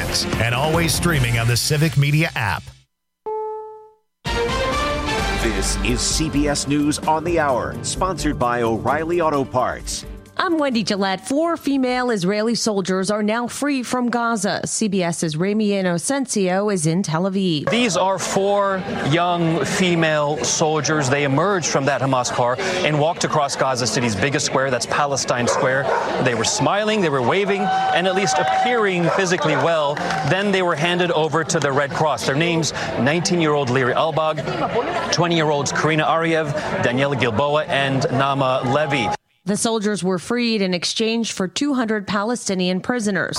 podcasts, and always streaming on the Civic Media app. This is CBS News on the Hour, sponsored by O'Reilly Auto Parts. I'm Wendy Gillette. 4 female Israeli soldiers are now free from Gaza. CBS's Rami Inocencio is in Tel Aviv. These are 4 young female soldiers. They emerged from that Hamas car and walked across Gaza City's biggest square, that's Palestine Square. They were smiling, they were waving, and at least appearing physically well. Then they were handed over to the Red Cross. Their names, 19-year-old Liri Albag, 20-year-olds Karina Ariev, Daniela Gilboa, and Nama Levy. The soldiers were freed in exchange for 200 Palestinian prisoners.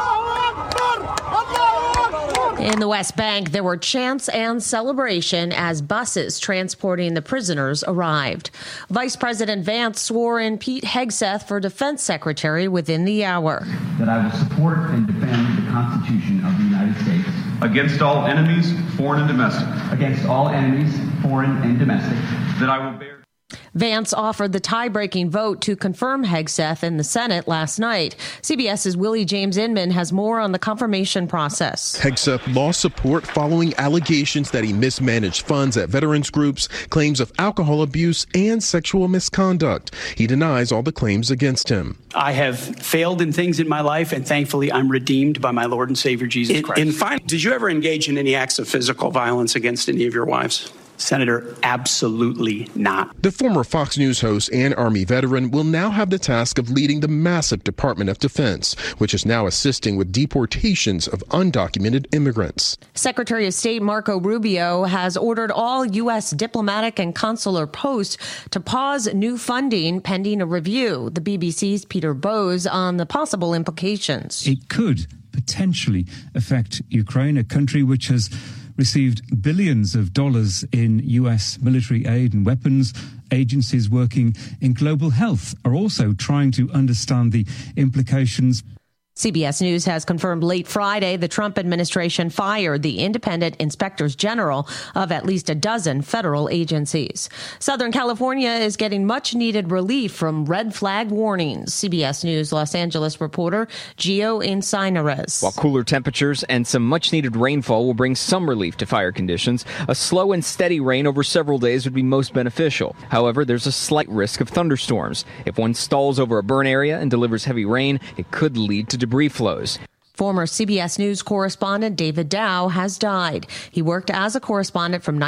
In the West Bank, there were chants and celebration as buses transporting the prisoners arrived. Vice President Vance swore in Pete Hegseth for Defense Secretary within the hour. That I will support and defend the Constitution of the United States. Against all enemies, foreign and domestic. Against all enemies, foreign and domestic. That I will bear. Vance offered the tie-breaking vote to confirm Hegseth in the Senate last night. CBS's Willie James Inman has more on the confirmation process. Hegseth lost support following allegations that he mismanaged funds at veterans groups, claims of alcohol abuse, and sexual misconduct. He denies all the claims against him. I have failed in things in my life, and thankfully I'm redeemed by my Lord and Savior Jesus Christ. Did you ever engage in any acts of physical violence against any of your wives? Senator, absolutely not. The former Fox News host and Army veteran will now have the task of leading the massive Department of Defense, which is now assisting with deportations of undocumented immigrants. Secretary of State Marco Rubio has ordered all U.S. diplomatic and consular posts to pause new funding pending a review. The BBC's Peter Bowes on the possible implications. It could potentially affect Ukraine, a country which has received billions of dollars in U.S. military aid and weapons. Agencies working in global health are also trying to understand the implications. CBS News has confirmed late Friday the Trump administration fired the independent inspectors general of at least a dozen federal agencies. Southern California is getting much needed relief from red flag warnings. CBS News Los Angeles reporter Gio Encinares. While cooler temperatures and some much needed rainfall will bring some relief to fire conditions, a slow and steady rain over several days would be most beneficial. However, there's a slight risk of thunderstorms. If one stalls over a burn area and delivers heavy rain, it could lead to debris flows. Former CBS News correspondent David Dow has died. He worked as a correspondent from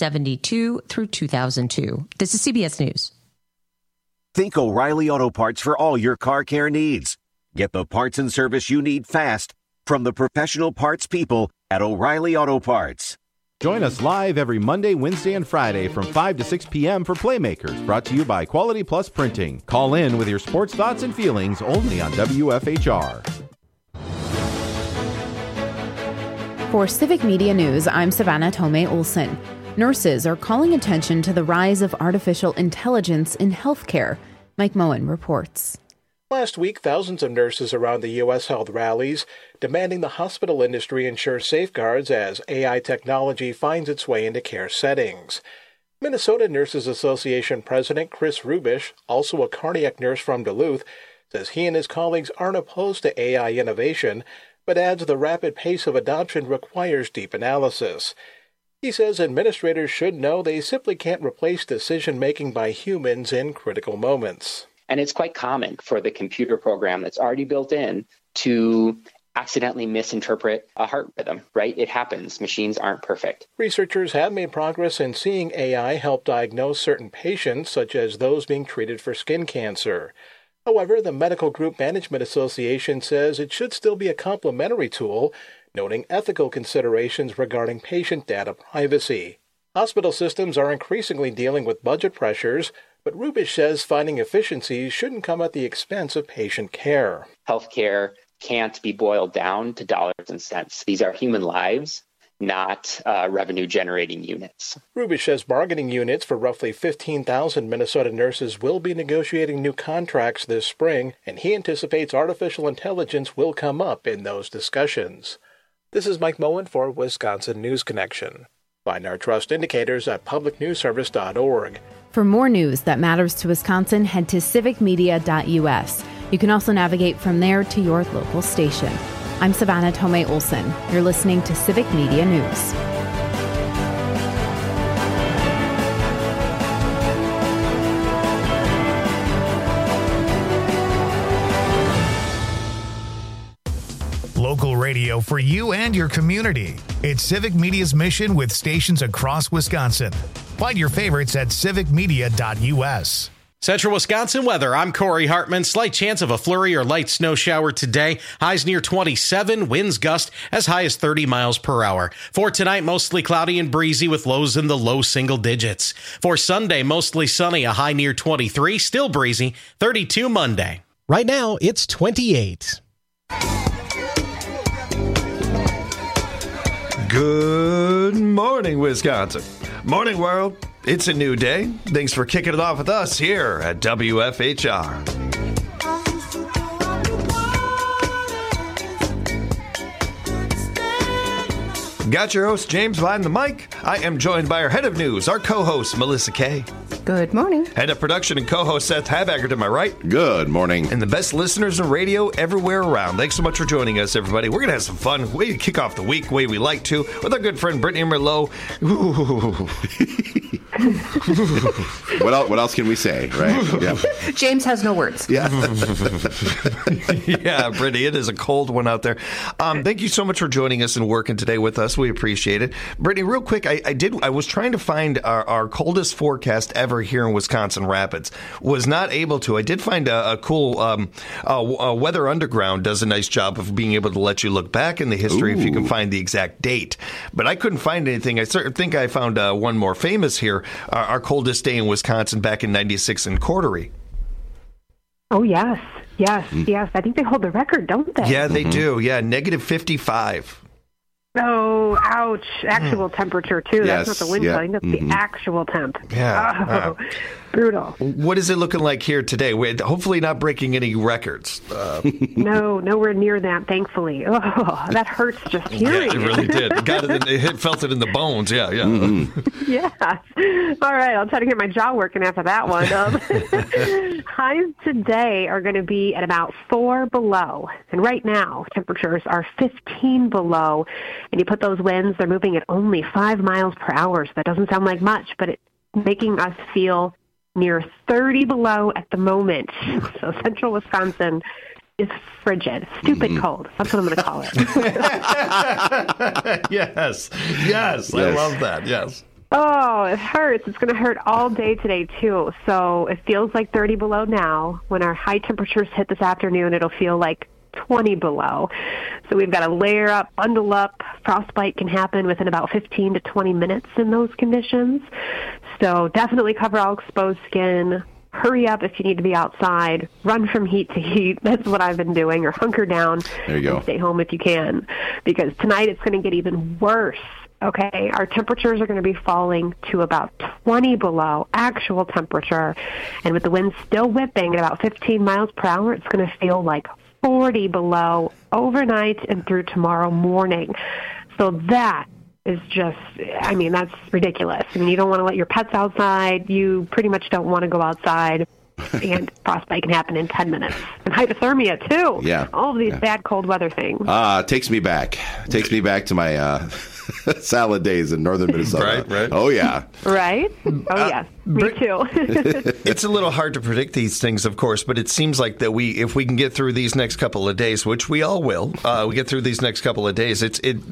1972 through 2002. This is CBS News. Think O'Reilly Auto Parts for all your car care needs. Get the parts and service you need fast from the professional parts people at O'Reilly Auto Parts. Join us live every Monday, Wednesday, and Friday from 5 to 6 p.m. for Playmakers, brought to you by Quality Plus Printing. Call in with your sports thoughts and feelings only on WFHR. For Civic Media News, I'm Savannah Tomei Olson. Nurses are calling attention to the rise of artificial intelligence in healthcare. Mike Moen reports. Last week, thousands of nurses around the U.S. held rallies demanding the hospital industry ensure safeguards as AI technology finds its way into care settings. Minnesota Nurses Association President Chris Rubish, also a cardiac nurse from Duluth, says he and his colleagues aren't opposed to AI innovation, but adds the rapid pace of adoption requires deep analysis. He says administrators should know they simply can't replace decision-making by humans in critical moments. And it's quite common for the computer program that's already built in to accidentally misinterpret a heart rhythm, right? It happens. Machines aren't perfect. Researchers have made progress in seeing AI help diagnose certain patients, such as those being treated for skin cancer. However, the Medical Group Management Association says it should still be a complementary tool, noting ethical considerations regarding patient data privacy. Hospital systems are increasingly dealing with budget pressures, but Rubish says finding efficiencies shouldn't come at the expense of patient care. Healthcare can't be boiled down to dollars and cents. These are human lives, not revenue-generating units. Rubish says bargaining units for roughly 15,000 Minnesota nurses will be negotiating new contracts this spring, and he anticipates artificial intelligence will come up in those discussions. This is Mike Moen for Wisconsin News Connection. Find our trust indicators at publicnewsservice.org. For more news that matters to Wisconsin, head to civicmedia.us. You can also navigate from there to your local station. I'm Savannah Tomei Olson. You're listening to Civic Media News. Local radio for you and your community. It's Civic Media's mission with stations across Wisconsin. Find your favorites at civicmedia.us. Central Wisconsin weather. I'm Corey Hartman. Slight chance of a flurry or light snow shower today. Highs near 27. Winds gust as high as 30 miles per hour. For tonight, mostly cloudy and breezy with lows in the low single digits. For Sunday, mostly sunny. A high near 23. Still breezy. 32 Monday. Right now, it's 28. Good morning, Wisconsin. Morning, world. It's a new day. Thanks for kicking it off with us here at WFHR. Got your host, James, behind the mic. I am joined by our head of news, our co-host, Melissa Kay. Good morning. Head of production and co-host, Seth Habaggard, am I right? Good morning. And the best listeners in radio everywhere around. Thanks so much for joining us, everybody. We're going to have some fun. Way to kick off the week, way we like to, with our good friend, Brittany Merlot. What else can we say, right? Yeah. James has no words. Yeah. Yeah, Brittany, it is a cold one out there. Thank you so much for joining us and working today with us. We appreciate it. Brittany, real quick, I was trying to find our coldest forecast ever here in Wisconsin Rapids. Was not able to. I did find a cool Weather Underground does a nice job of being able to let you look back in the history if you can find the exact date. But I couldn't find anything. I think I found one more famous here. Our coldest day in Wisconsin back in 96 in Cordery. Oh, yes. Yes. I think they hold the record, don't they? Yeah, they do. Yeah, negative 55. Oh, ouch. Actual temperature, too. Yes, that's not the wind chill. I think that's the actual temp. Yeah. Oh, brutal. What is it looking like here today? We're hopefully not breaking any records. No, nowhere near that, thankfully. Oh, that hurts just hearing. Yeah, it really did. Felt it in the bones. Yeah. Mm-hmm. Yeah. All right, I'll try to get my jaw working after that one. Highs today are going to be at about 4 below. And right now, temperatures are 15 below. And you put those winds, they're moving at only 5 miles per hour. So that doesn't sound like much, but it's making us feel near 30 below at the moment. So central Wisconsin is frigid. Stupid cold. That's what I'm going to call it. Yes. I love that. Yes. Oh, it hurts. It's going to hurt all day today, too. So it feels like 30 below now. When our high temperatures hit this afternoon, it'll feel like 20 below. So we've got to layer up, bundle up. Frostbite can happen within about 15 to 20 minutes in those conditions. So definitely cover all exposed skin. Hurry up if you need to be outside. Run from heat to heat. That's what I've been doing. Or hunker down. There you go. And stay home if you can. Because tonight it's going to get even worse. Okay, our temperatures are going to be falling to about 20 below actual temperature. And with the wind still whipping at about 15 miles per hour, it's going to feel like 40 below overnight and through tomorrow morning. So that is just, that's ridiculous. You don't want to let your pets outside. You pretty much don't want to go outside. And frostbite can happen in 10 minutes. And hypothermia, too. Yeah. All of these bad cold weather things. Takes me back to my salad days in northern Minnesota. Right. Oh, yeah. Right? Oh, yes. Me too. It's a little hard to predict these things, of course, but it seems like that if we can get through these next couple of days, which we all will, we get through these next couple of days,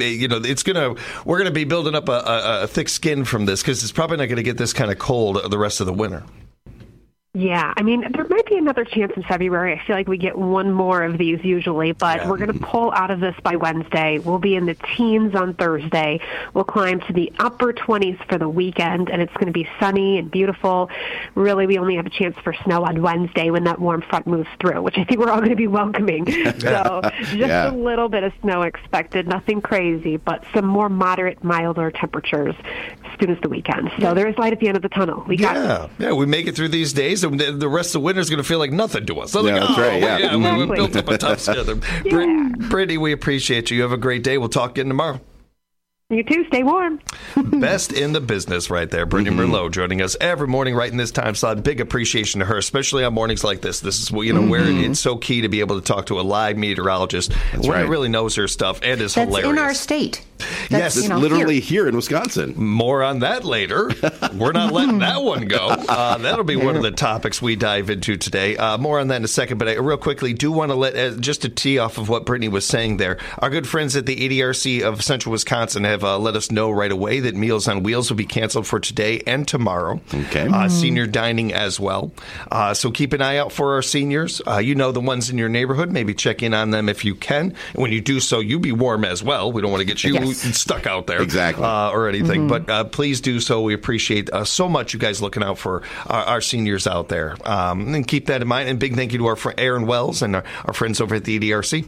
we're gonna be building up a thick skin from this because it's probably not going to get this kind of cold the rest of the winter. Yeah, there might be another chance in February. I feel like we get one more of these usually, but we're going to pull out of this by Wednesday. We'll be in the teens on Thursday. We'll climb to the upper 20s for the weekend, and it's going to be sunny and beautiful. Really, we only have a chance for snow on Wednesday when that warm front moves through, which I think we're all going to be welcoming. So just a little bit of snow expected, nothing crazy, but some more moderate, milder temperatures as soon as the weekend. So there is light at the end of the tunnel. We got this. Yeah, we make it through these days. The rest of the winter is going to feel like nothing to us. That's right. Yeah, exactly. We built up a tough schedule. Brittany, we appreciate you. You have a great day. We'll talk again tomorrow. You too. Stay warm. Best in the business right there. Brittany Merlot joining us every morning right in this time slot. Big appreciation to her, especially on mornings like this. This is where it's so key to be able to talk to a live meteorologist who really knows her stuff and is hilarious. That's in our state. Yes, it's literally here in Wisconsin. More on that later. We're not letting that one go. That'll be one of the topics we dive into today. More on that in a second, but I real quickly do want to let, just to tee off of what Brittany was saying there, our good friends at the EDRC of Central Wisconsin have let us know right away that Meals on Wheels will be canceled for today and tomorrow. Okay. Senior dining as well. So keep an eye out for our seniors. You know the ones in your neighborhood. Maybe check in on them if you can. And when you do so, you be warm as well. We don't want to get you stuck out there. Exactly. Or anything. But please do so. We appreciate so much you guys looking out for our seniors out there. And keep that in mind. And big thank you to our friend Aaron Wells and our friends over at the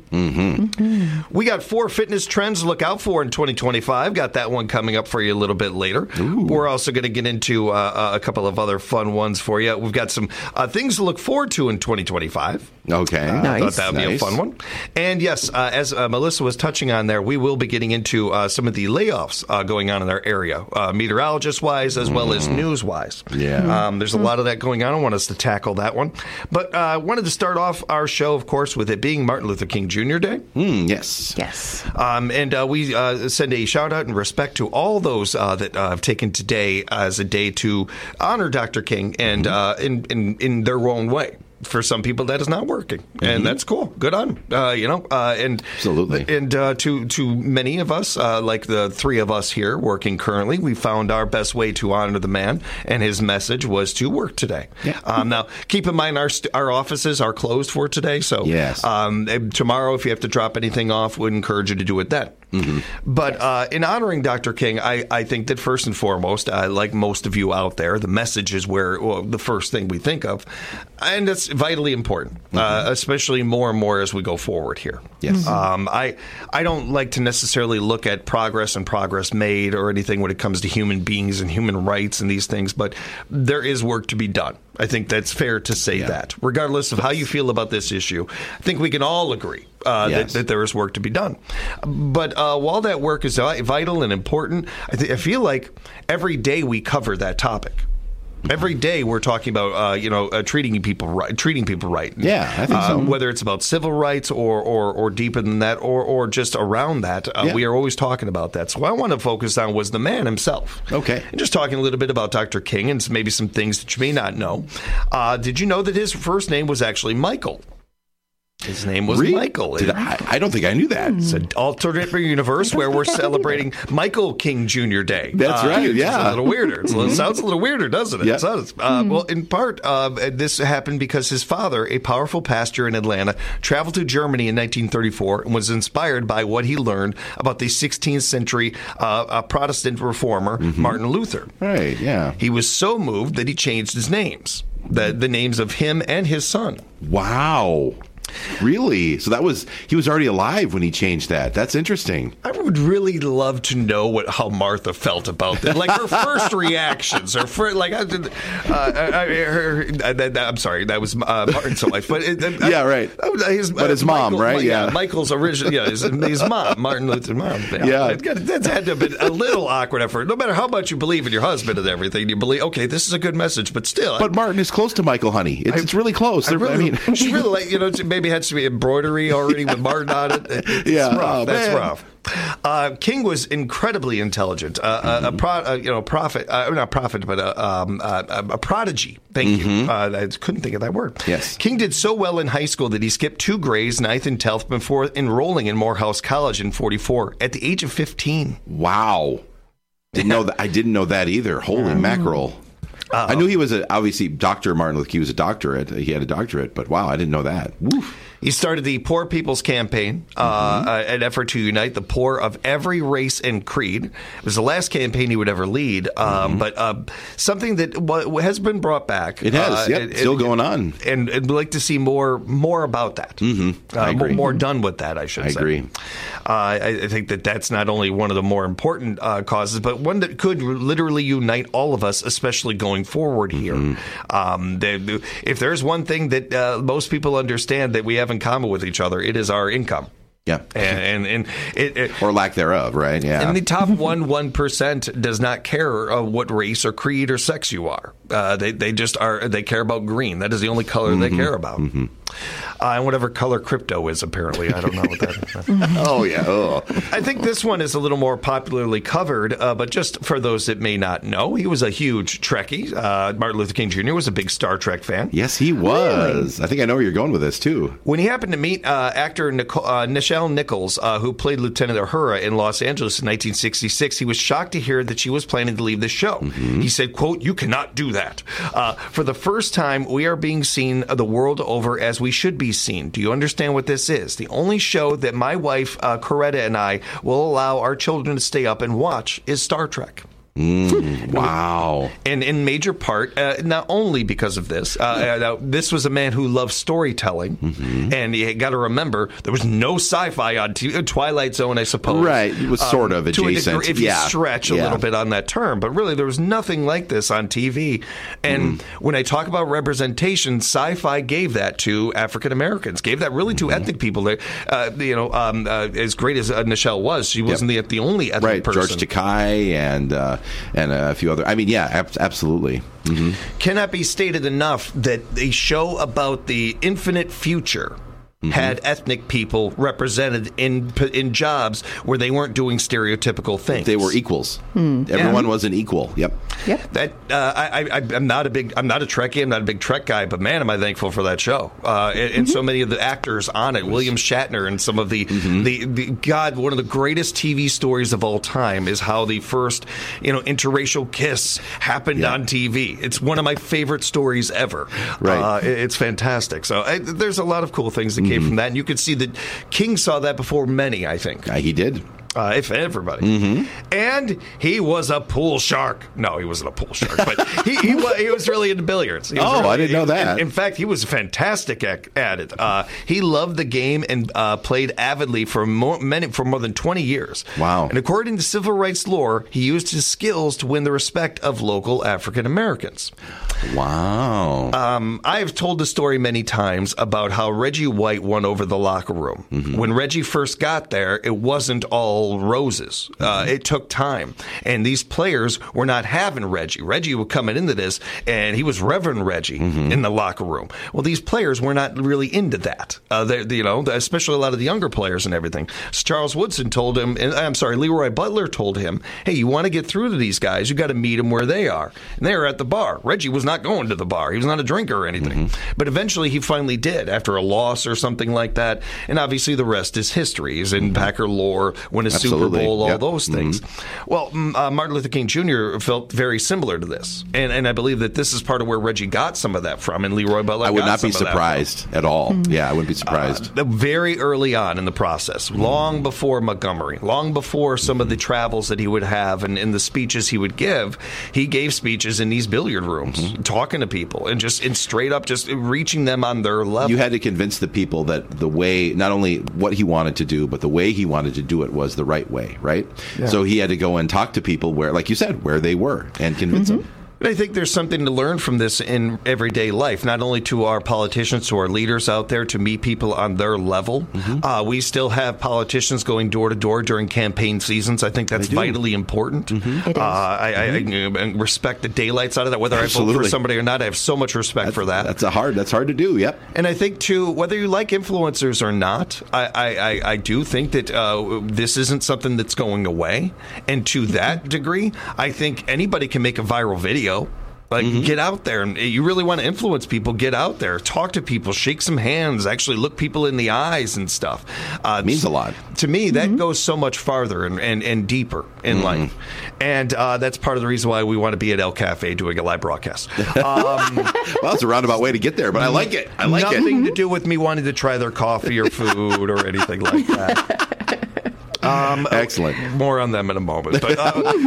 EDRC. We got 4 fitness trends to look out for in 2025. Got that one coming up for you a little bit later. We're also going to get into a couple of other fun ones for you. We've got some things to look forward to in 2025. Okay. I thought that would be a fun one. And yes, as Melissa was touching on there, we will be getting into some of the layoffs going on in our area, meteorologist-wise as well as news-wise. Yeah. There's a lot of that going on. I want us to tackle that one. But I wanted to start off our show, of course, with it being Martin Luther King Jr. Day. Yes. And we send a shout-out and respect to all those that have taken today as a day to honor Dr. King and in their own way. For some people, that is not working, and that's cool. Good on and absolutely. And to many of us, like the 3 of us here working currently, we found our best way to honor the man, and his message was to work today. Now, keep in mind our offices are closed for today, so tomorrow, if you have to drop anything off, would encourage you to do it then. But in honoring Dr. King, I think that first and foremost, like most of you out there, the message is the first thing we think of, and it's vitally important, especially more and more as we go forward here. Yes. I don't like to necessarily look at progress and progress made or anything when it comes to human beings and human rights and these things, but there is work to be done. I think that's fair to say that. Regardless of how you feel about this issue, I think we can all agree that there is work to be done. But while that work is vital and important, I feel like every day we cover that topic. Every day we're talking about treating people right. Yeah, I think so. Whether it's about civil rights or deeper than that or just around that, we are always talking about that. So what I want to focus on was the man himself. Okay. And just talking a little bit about Dr. King and maybe some things that you may not know. Did you know that his first name was actually Michael? His name was Michael. I don't think I knew that. It's an alternate universe where we're celebrating Michael King Jr. Day. That's right, It's a little weirder. It sounds a little weirder, doesn't it? Yeah. It does. Well, in part, this happened because his father, a powerful pastor in Atlanta, traveled to Germany in 1934 and was inspired by what he learned about the 16th century Protestant reformer, Martin Luther. Right, yeah. He was so moved that he changed his names, the names of him and his son. Wow. Really? So he was already alive when he changed that. That's interesting. I would really love to know how Martha felt about that. Like her first reactions, I'm sorry, that was Martin's wife, but right. His mom, right? Michael's original, his mom, Martin Luther's mom. That's had to have been a little awkward at first. No matter how much you believe in your husband and everything, you believe, okay, this is a good message, but still. But Martin is close to Michael, honey. It's really close. She really maybe had some embroidery already with Martin on it. It's rough. That's rough. King was incredibly intelligent, a prodigy. Thank you. I couldn't think of that word. Yes. King did so well in high school that he skipped 2 grades, 9th and 10th, before enrolling in Morehouse College in 44 at the age of 15. Wow. Didn't know that. I didn't know that either. Holy mackerel. I knew he was obviously Dr. Martin Luther King was a doctorate. He had a doctorate, but wow, I didn't know that. Woof. He started the Poor People's Campaign, an effort to unite the poor of every race and creed. It was the last campaign he would ever lead, but something that has been brought back. It has, still going on. And I'd like to see more about that. I agree. More done with that, I should say. I agree. I think that's not only one of the more important causes, but one that could literally unite all of us, especially going forward here. If there's one thing that most people understand that we have in common with each other, it is our income. Yeah. And it or lack thereof, right? Yeah. And the top 1% does not care what race or creed or sex you are. They just are. They care about green. That is the only color they care about. And whatever color crypto is, apparently. I don't know what that is. Oh, yeah. Oh. I think this one is a little more popularly covered, but just for those that may not know, he was a huge Trekkie. Martin Luther King Jr. was a big Star Trek fan. Yes, he was. Really? I think I know where you're going with this, too. When he happened to meet actor Nichelle Nichols, who played Lieutenant Uhura in Los Angeles in 1966, he was shocked to hear that she was planning to leave the show. He said, quote, "You cannot do that. For the first time, we are being seen the world over as we should be seen. Do you understand what this is? The only show that my wife, Coretta, and I will allow our children to stay up and watch is Star Trek." Wow. And in major part, not only because of this, this was a man who loved storytelling, and you got to remember, there was no sci-fi on TV. Twilight Zone, I suppose. Right. It was sort of adjacent. If you stretch a little bit on that term. But really, there was nothing like this on TV. And when I talk about representation, sci-fi gave that to African Americans, gave that really to ethnic people. As great as Nichelle was, she wasn't the only ethnic person. George Takei and a few other. I mean, yeah, absolutely. Cannot be stated enough that a show about the infinite future had ethnic people represented in jobs where they weren't doing stereotypical things. They were equals. Everyone was an equal. Yep. That I'm not a Trekkie. I'm not a big Trek guy, but man, am I thankful for that show. And so many of the actors on it, William Shatner, and some of the one of the greatest TV stories of all time is how the first interracial kiss happened on TV. It's one of my favorite stories ever. Right. It's fantastic. So there's a lot of cool things that came from that, and you could see that King saw that before many, I think. He did. If everybody. And he was a pool shark. No, he wasn't a pool shark, but he was really into billiards. I didn't know that. In fact, he was fantastic at it. He loved the game and played avidly for more than 20 years. Wow. And according to civil rights lore, he used his skills to win the respect of local African Americans. Wow. I have told the story many times about how Reggie White won over the locker room. When Reggie first got there, it wasn't all roses. It took time. And these players were not having Reggie. Reggie was coming into this, and he was Reverend Reggie in the locker room. Well, these players were not really into that. Especially a lot of the younger players and everything. So Charles Woodson told him, Leroy Butler told him, hey, you want to get through to these guys, you got to meet them where they are. And they were at the bar. Reggie was not going to the bar. He was not a drinker or anything. But eventually he finally did after a loss or something like that. And obviously the rest is history. He's in Packer lore, when a Super Bowl, all those things. Well, Martin Luther King Jr. felt very similar to this. And I believe that this is part of where Reggie got some of that from, and Leroy Butler I would not be surprised at all. Yeah, I wouldn't be surprised. Very early on in the process, long before Montgomery, long before some of the travels that he would have and the speeches he would give, he gave speeches in these billiard rooms, talking to people, and straight up just reaching them on their level. You had to convince the people that the way, not only what he wanted to do, but the way he wanted to do it was the right way, right? Yeah. So he had to go and talk to people where, like you said, where they were and convince them. But I think there's something to learn from this in everyday life, not only to our politicians, to our leaders out there, to meet people on their level. We still have politicians going door to door during campaign seasons. I think that's vitally important. I respect the daylights out of that. Whether I vote for somebody or not, I have so much respect for that. That's hard to do, yep. And I think, too, whether you like influencers or not, I do think that this isn't something that's going away. And to that degree, I think anybody can make a viral video. Get out there, and you really want to influence people, get out there, talk to people, shake some hands, actually look people in the eyes and stuff. It means a lot. To me, that goes so much farther and deeper in life. And that's part of the reason why we want to be at El Cafe doing a live broadcast. Well, it's a roundabout way to get there, but I like it. Nothing to do with me wanting to try their coffee or food or anything like that. Excellent. More on them in a moment. But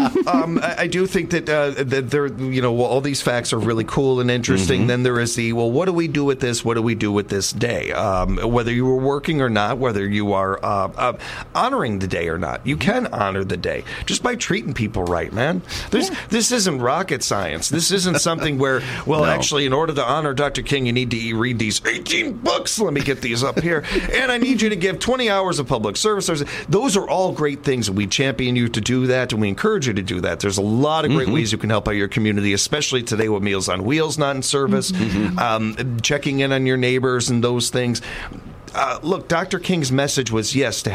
I do think that there, all these facts are really cool and interesting. Then there is what do we do with this? What do we do with this day? Whether you were working or not, whether you are honoring the day or not, you can honor the day just by treating people right, man. This isn't rocket science. This isn't something where, actually, in order to honor Dr. King, you need to read these 18 books. Let me get these up here. And I need you to give 20 hours of public service. Those are all great things. We champion you to do that, and we encourage you to do that. There's a lot of great ways you can help out your community, especially today with Meals on Wheels not in service, checking in on your neighbors and those things. Look, Dr. King's message was to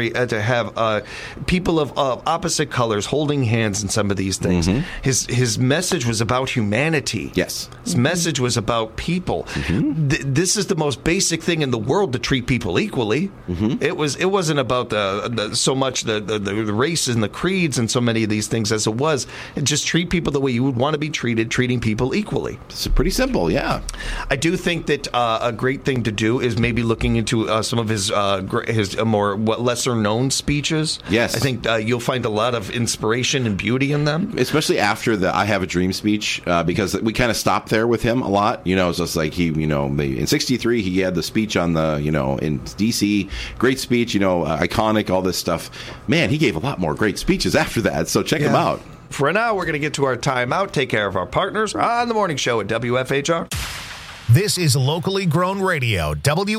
have people of opposite colors holding hands in some of these things. His message was about humanity. Yes, his message was about people. This is the most basic thing in the world, to treat people equally. It wasn't about so much the races and the creeds and so many of these things as it was just treat people the way you would want to be treated, treating people equally. It's pretty simple, yeah. I do think that a great thing to do is maybe looking into some of his more lesser known speeches. Yes, I think you'll find a lot of inspiration and beauty in them, especially after the "I Have a Dream" speech, because we kind of stopped there with him a lot. It's just like in '63 he had the speech on in D.C. Great speech, iconic, all this stuff. Man, he gave a lot more great speeches after that. So check him out. For now, we're going to get to our timeout. Take care of our partners on the morning show at WFHR. This is locally grown radio,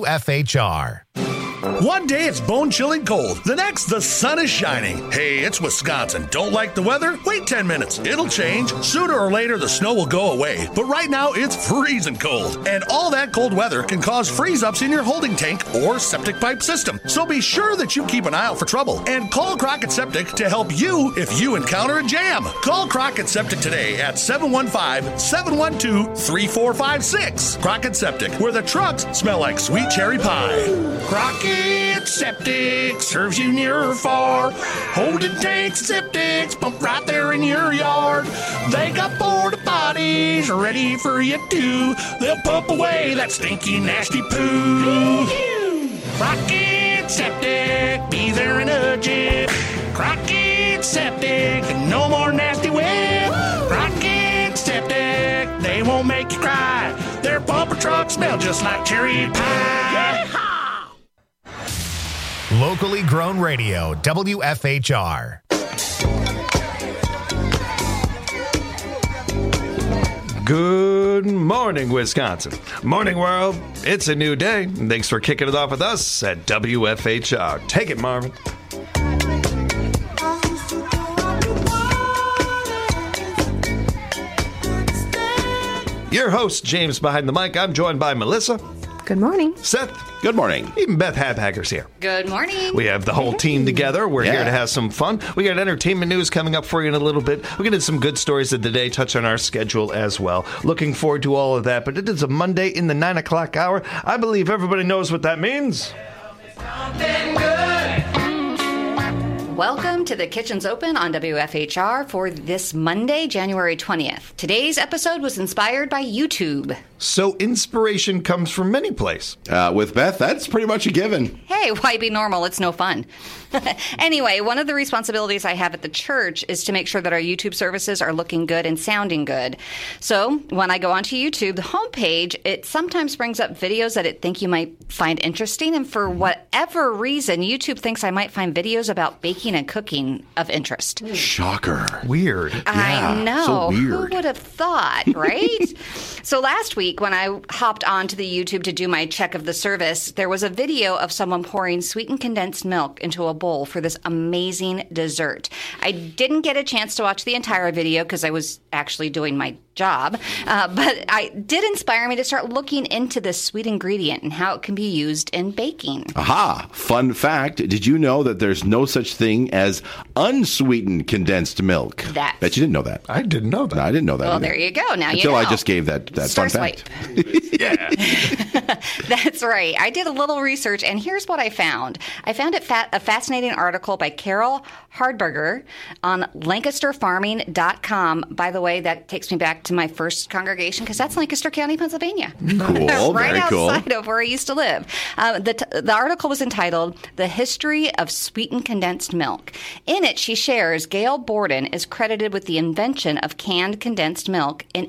WFHR. One day it's bone-chilling cold. The next, the sun is shining. Hey, it's Wisconsin. Don't like the weather? Wait 10 minutes. It'll change. Sooner or later, the snow will go away. But right now, it's freezing cold. And all that cold weather can cause freeze-ups in your holding tank or septic pipe system. So be sure that you keep an eye out for trouble. And call Crockett Septic to help you if you encounter a jam. Call Crockett Septic today at 715-712-3456. Crockett Septic, where the trucks smell like sweet cherry pie. Crockett Septic serves you near or far. Holding tanks, septics, pump right there in your yard. They got porta potties ready for you too. They'll pump away that stinky, nasty poo. Crockett Septic, be there in a jiff. Crockett Septic, no more nasty whip. Crockett Septic, they won't make you cry. Their pumper trucks smell just like cherry pie. Locally grown radio, WFHR. Good morning, Wisconsin. Morning, world. It's a new day. Thanks for kicking it off with us at WFHR. Take it, Marvin. Your host, James behind the mic. I'm joined by Melissa. Good morning. Seth. Good morning. Even Beth Habhacker's here. Good morning. We have the whole team together. We're here to have some fun. We got entertainment news coming up for you in a little bit. We're going to do some good stories of the day, touch on our schedule as well. Looking forward to all of that. But it is a Monday in the 9 o'clock hour. I believe everybody knows what that means. Something good. Welcome to The Kitchen's Open on WFHR for this Monday, January 20th. Today's episode was inspired by YouTube. So inspiration comes from many places. With Beth, that's pretty much a given. Hey, why be normal? It's no fun. Anyway, one of the responsibilities I have at the church is to make sure that our YouTube services are looking good and sounding good. So when I go onto YouTube, the homepage, it sometimes brings up videos that it think you might find interesting. And for whatever reason, YouTube thinks I might find videos about baking and cooking of interest. Shocker. Weird. I know. So weird. Who would have thought, right? So last week when I hopped onto the YouTube to do my check of the service, there was a video of someone pouring sweetened condensed milk into a bowl for this amazing dessert. I didn't get a chance to watch the entire video because I was actually doing my job, but it did inspire me to start looking into this sweet ingredient and how it can be used in baking. Aha! Fun fact, did you know that there's no such thing as unsweetened condensed milk? Bet you didn't know that. I didn't know that. No, I didn't know that. Well, either. there you go. Now Until you know. I just gave that fun fact. Yeah. That's right. I did a little research, and here's what I found. I found a fascinating article by Carol Hardberger on LancasterFarming.com. By the way, that takes me back back to my first congregation because that's Lancaster County, Pennsylvania. Cool. Right Very cool. outside of where I used to live. The article was entitled "The History of Sweetened Condensed Milk." In it, she shares Gail Borden is credited with the invention of canned condensed milk in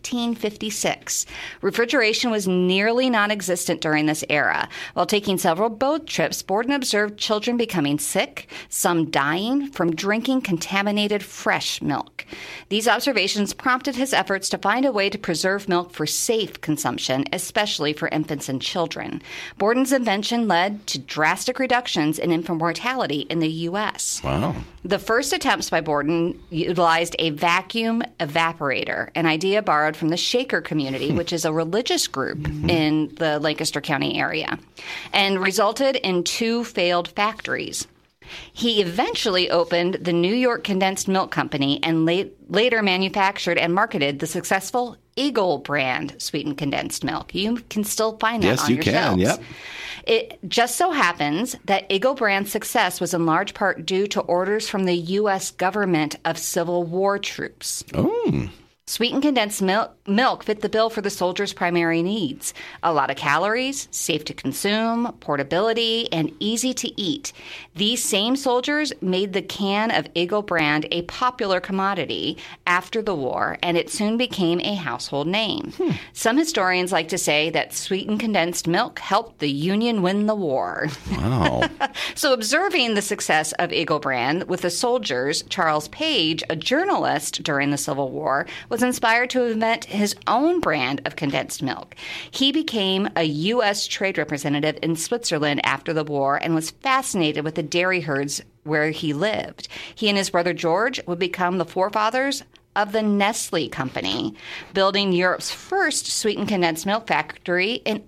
1856. Refrigeration was nearly non-existent during this era. While taking several boat trips, Borden observed children becoming sick, some dying from drinking contaminated fresh milk. These observations prompted his efforts to find a way to preserve milk for safe consumption, especially for infants and children. Borden's invention led to drastic reductions in infant mortality in the U.S. Wow. The first attempts by Borden utilized a vacuum evaporator, an idea borrowed from the Shaker community, which is a religious group in the Lancaster County area, and resulted in 2 failed factories. He eventually opened the New York Condensed Milk Company and later manufactured and marketed the successful Eagle brand sweetened condensed milk. You can still find that on your shelves. Yes, you can. Yep. It just so happens that Eagle brand's success was in large part due to orders from the U.S. government of Civil War troops. Oh. Sweetened condensed milk fit the bill for the soldiers' primary needs. A lot of calories, safe to consume, portability, and easy to eat. These same soldiers made the can of Eagle brand a popular commodity after the war, and it soon became a household name. Some historians like to say that sweetened condensed milk helped the Union win the war. Wow. So observing the success of Eagle brand with the soldiers, Charles Page, a journalist during the Civil War, was inspired to invent his own brand of condensed milk. He became a U.S. trade representative in Switzerland after the war and was fascinated with the dairy herds where he lived. He and his brother George would become the forefathers of the Nestle Company, building Europe's first sweetened condensed milk factory in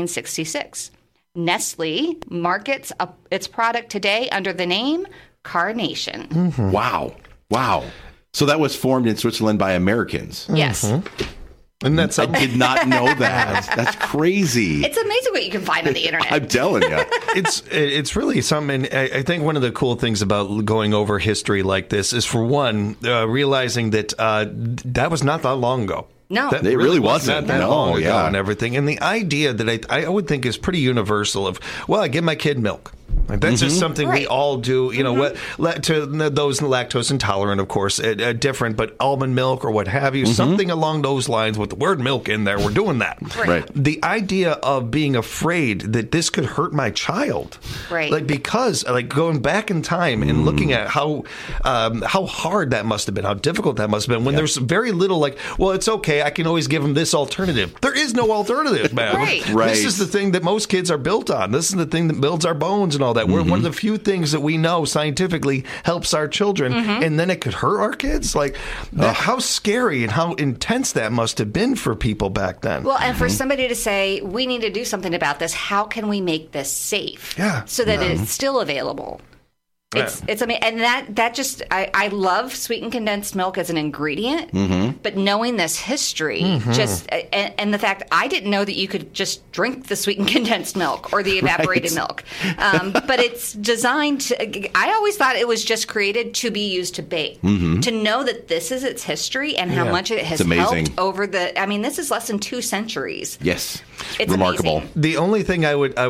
1866. Nestle markets its product today under the name Carnation. Mm-hmm. Wow. So that was formed in Switzerland by Americans. Yes. And that's I did not know that. That's crazy. It's amazing what you can find on the internet. I'm telling you. It's really something. I think one of the cool things about going over history like this is, for one, realizing that that was not that long ago. No. That it really wasn't. Not that long ago yeah. and everything. And the idea that I would think is pretty universal of, well, I give my kid milk. Like, that's just something we all do. You know, what to those lactose intolerant, of course, different, but almond milk or what have you, something along those lines with the word milk in there. We're doing that. Right. The idea of being afraid that this could hurt my child, like because like going back in time and looking at how hard that must have been, how difficult that must have been, when there's very little like, well, it's okay, I can always give them this alternative. There is no alternative, man. Right. This is the thing that most kids are built on. This is the thing that builds our bones and all that. We're one of the few things that we know scientifically helps our children, and then it could hurt our kids. Like, how scary and how intense that must have been for people back then. Well, and for somebody to say, we need to do something about this, how can we make this safe? So that it's still available. It's amazing. And that just, I love sweetened condensed milk as an ingredient, but knowing this history, just, and the fact I didn't know that you could just drink the sweetened condensed milk or the evaporated milk. But it's designed to, I always thought it was just created to be used to bake. To know that this is its history and how much it has helped over this is less than 2 centuries. Yes. It's remarkable. Amazing. The only thing I would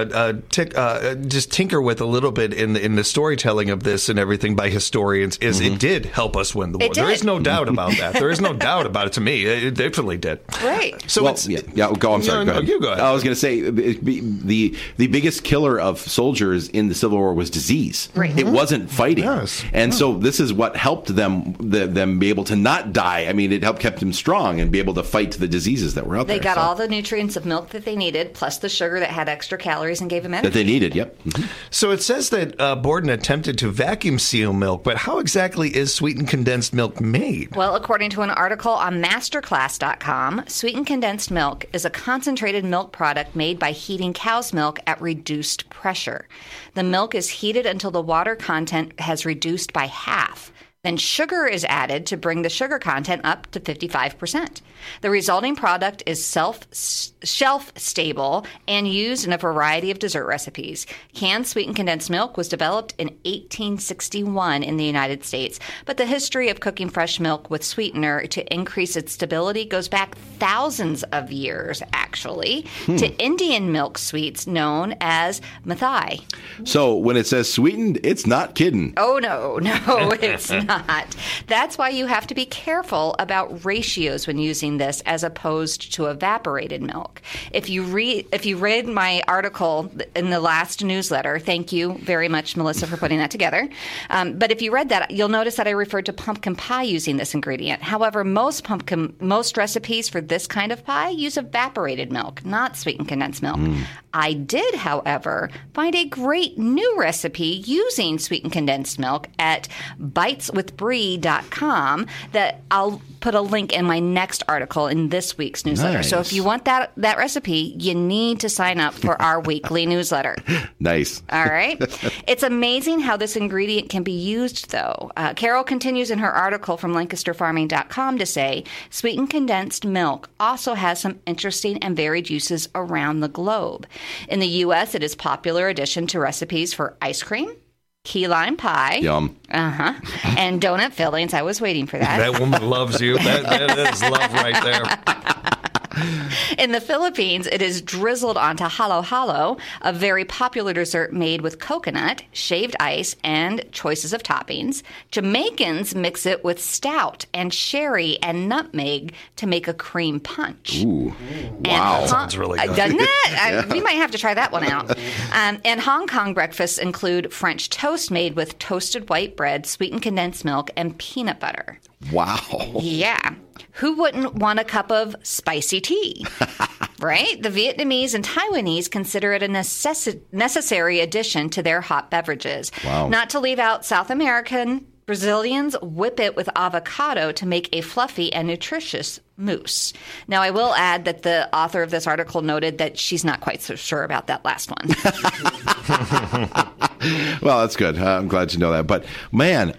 just tinker with a little bit in the storytelling of this and everything by historians is it did help us win the war. There is no doubt about that. There is no doubt about it to me. It definitely did. Right. So I'm sorry. Go ahead. You go ahead. I was going to say the biggest killer of soldiers in the Civil War was disease. Right. It wasn't fighting. And so this is what helped them be able to not die. I mean, it kept them strong and be able to fight the diseases that were out there. They got all the nutrients of milk that they needed, plus the sugar that had extra calories and gave them energy. That they needed, yep. So it says that Borden attempted to vacuum seal milk, but how exactly is sweetened condensed milk made? Well, according to an article on masterclass.com, sweetened condensed milk is a concentrated milk product made by heating cow's milk at reduced pressure. The milk is heated until the water content has reduced by half. Then sugar is added to bring the sugar content up to 55%. The resulting product is shelf-stable and used in a variety of dessert recipes. Canned sweetened condensed milk was developed in 1861 in the United States, but the history of cooking fresh milk with sweetener to increase its stability goes back thousands of years, actually, to Indian milk sweets known as mathai. So when it says sweetened, it's not kidding. Oh, no, it's not. That's why you have to be careful about ratios when using this as opposed to evaporated milk. If you read my article in the last newsletter, thank you very much, Melissa, for putting that together. But if you read that, you'll notice that I referred to pumpkin pie using this ingredient. However, most recipes for this kind of pie use evaporated milk, not sweetened condensed milk. I did, however, find a great new recipe using sweetened condensed milk at biteswithbrie.com that I'll put a link in my next article in this week's newsletter. Nice. So if you want that recipe, you need to sign up for our weekly newsletter. Nice. All right. It's amazing how this ingredient can be used, though. Carol continues in her article from LancasterFarming.com to say, sweetened condensed milk also has some interesting and varied uses around the globe. In the U.S., it is a popular addition to recipes for ice cream, key lime pie. Yum. And donut fillings. I was waiting for that. That woman loves you. That is love right there. In the Philippines, it is drizzled onto halo-halo, a very popular dessert made with coconut, shaved ice, and choices of toppings. Jamaicans mix it with stout and sherry and nutmeg to make a cream punch. Ooh. Wow. That sounds really good. Doesn't it? We might have to try that one out. And Hong Kong breakfasts include French toast made with toasted white bread, sweetened condensed milk, and peanut butter. Wow. Yeah. Who wouldn't want a cup of spicy tea? Right? The Vietnamese and Taiwanese consider it a necessary addition to their hot beverages. Wow. Not to leave out South American, Brazilians whip it with avocado to make a fluffy and nutritious mousse. Now, I will add that the author of this article noted that she's not quite so sure about that last one. Well, that's good. I'm glad to know that. But man,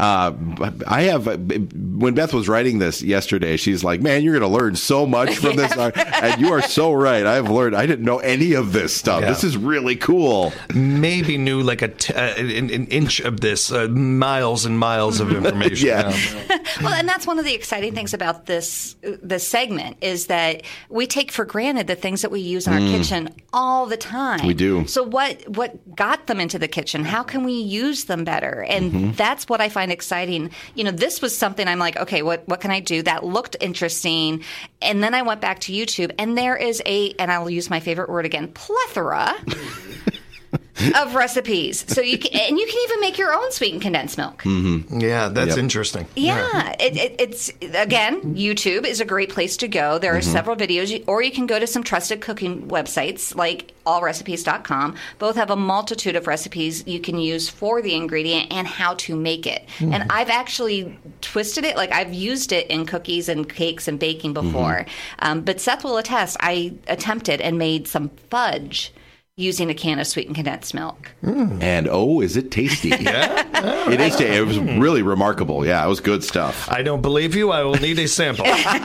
when Beth was writing this yesterday, she's like, man, you're going to learn so much from this. And you are so right. I didn't know any of this stuff. Yeah. This is really cool. Maybe knew like an inch of this, miles and miles of information. Yeah. Well, and that's one of the exciting things about this segment is that we take for granted the things that we use in our kitchen all the time. We do. So what got them into the kitchen? How can we use them better? And that's what I find exciting. You know, this was something I'm like, okay, what can I do? That looked interesting. And then I went back to YouTube, and there is and I'll use my favorite word again, plethora of recipes. So you can even make your own sweetened condensed milk. Mm-hmm. Yeah, that's interesting. Yeah. It's again, YouTube is a great place to go. There are several videos, or you can go to some trusted cooking websites like allrecipes.com. Both have a multitude of recipes you can use for the ingredient and how to make it. And I've actually twisted it. Like I've used it in cookies and cakes and baking before. But Seth will attest, I attempted and made some fudge using a can of sweetened condensed milk. And is it tasty? Yeah. It is tasty. It was really remarkable. Yeah, it was good stuff. I don't believe you. I will need a sample.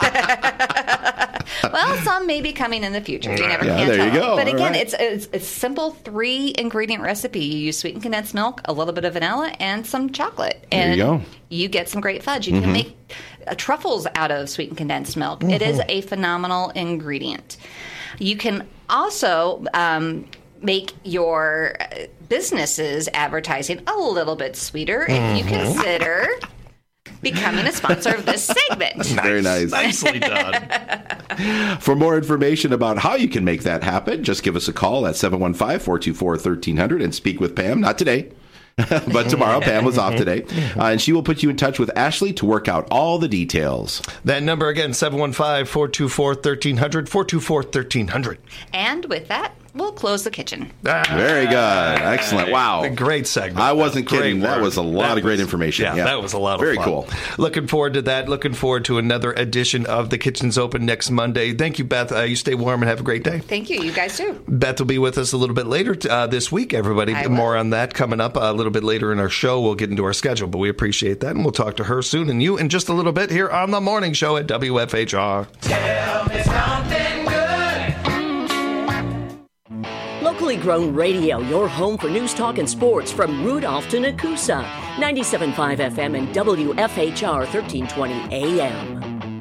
Well, some may be coming in the future. You never can there tell. You go. But again, right. it's a simple 3-ingredient recipe. You use sweetened condensed milk, a little bit of vanilla, and some chocolate. And there you go. You get some great fudge. You can make truffles out of sweetened condensed milk. It is a phenomenal ingredient. You can also make your business's advertising a little bit sweeter if you consider becoming a sponsor of this segment. Very nice. Nicely done. For more information about how you can make that happen, just give us a call at 715-424-1300 and speak with Pam. Not today, but tomorrow. Pam was off today. And she will put you in touch with Ashley to work out all the details. That number again, 715-424-1300, 424-1300. And with that, we'll close the kitchen. Very good. Excellent. Wow. A great segment. I wasn't kidding. Great that work. was a lot of great information. Yeah, that was a lot of Very fun. cool. Looking forward to that. Looking forward to another edition of The Kitchen's Open next Monday. Thank you, Beth. You stay warm and have a great day. Thank you. You guys too. Beth will be with us a little bit later this week, everybody. More on that coming up a little bit later in our show. We'll get into our schedule, but we appreciate that, and we'll talk to her soon and you in just a little bit here on The Morning Show at WFHR. Tell me something good. Locally grown radio, your home for news, talk, and sports from Rudolph to Nakusa. 97.5 FM and WFHR 1320 AM.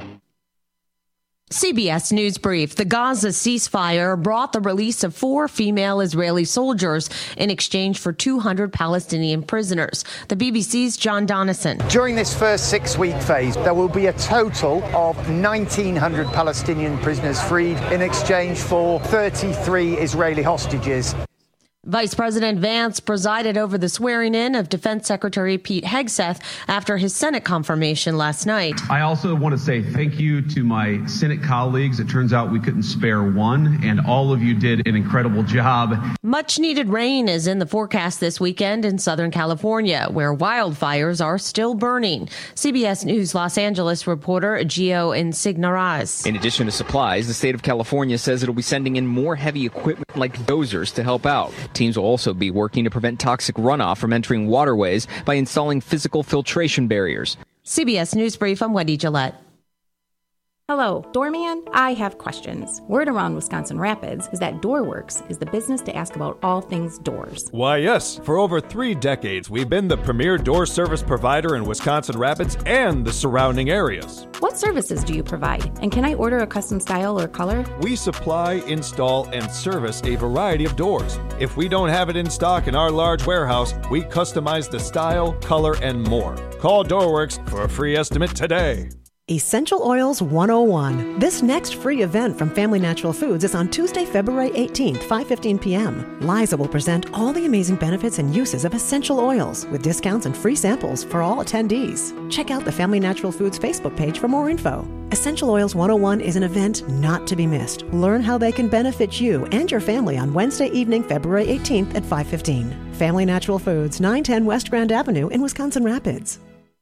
CBS News Brief. The Gaza ceasefire brought the release of 4 female Israeli soldiers in exchange for 200 Palestinian prisoners. The BBC's John Donnison. During this first 6-week phase, there will be a total of 1,900 Palestinian prisoners freed in exchange for 33 Israeli hostages. Vice President Vance presided over the swearing-in of Defense Secretary Pete Hegseth after his Senate confirmation last night. I also want to say thank you to my Senate colleagues. It turns out we couldn't spare one, and all of you did an incredible job. Much-needed rain is in the forecast this weekend in Southern California, where wildfires are still burning. CBS News Los Angeles reporter Gio Insignaraz. In addition to supplies, the state of California says it'll be sending in more heavy equipment like dozers to help out. Teams will also be working to prevent toxic runoff from entering waterways by installing physical filtration barriers. CBS News Brief, I'm Wendy Gillette. Hello, Doorman. I have questions. Word around Wisconsin Rapids is that DoorWorks is the business to ask about all things doors. Why, yes. For over 3 decades, we've been the premier door service provider in Wisconsin Rapids and the surrounding areas. What services do you provide? And can I order a custom style or color? We supply, install, and service a variety of doors. If we don't have it in stock in our large warehouse, we customize the style, color, and more. Call DoorWorks for a free estimate today. Essential Oils 101. This next free event from Family Natural Foods is on Tuesday, February 18th, 5:15 p.m. Liza will present all the amazing benefits and uses of essential oils with discounts and free samples for all attendees. Check out the Family Natural Foods Facebook page for more info. Essential Oils 101 is an event not to be missed. Learn how they can benefit you and your family on Wednesday evening, February 18th at 5:15. Family Natural Foods, 910 West Grand Avenue in Wisconsin Rapids.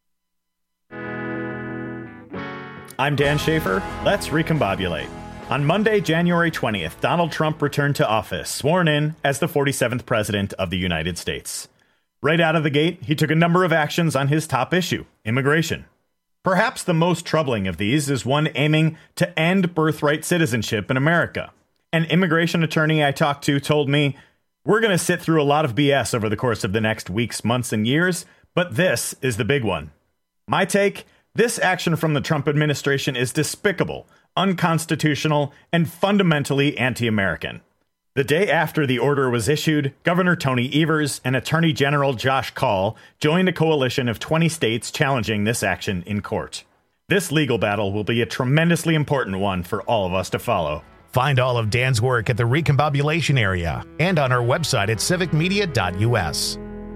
I'm Dan Schaefer. Let's recombobulate. On Monday, January 20th, Donald Trump returned to office, sworn in as the 47th president of the United States. Right out of the gate, he took a number of actions on his top issue, immigration. Perhaps the most troubling of these is one aiming to end birthright citizenship in America. An immigration attorney I talked to told me, "We're going to sit through a lot of BS over the course of the next weeks, months, and years, but this is the big one." My take: this action from the Trump administration is despicable, unconstitutional, and fundamentally anti-American. The day after the order was issued, Governor Tony Evers and Attorney General Josh Kaul joined a coalition of 20 states challenging this action in court. This legal battle will be a tremendously important one for all of us to follow. Find all of Dan's work at the Recombobulation area and on our website at civicmedia.us.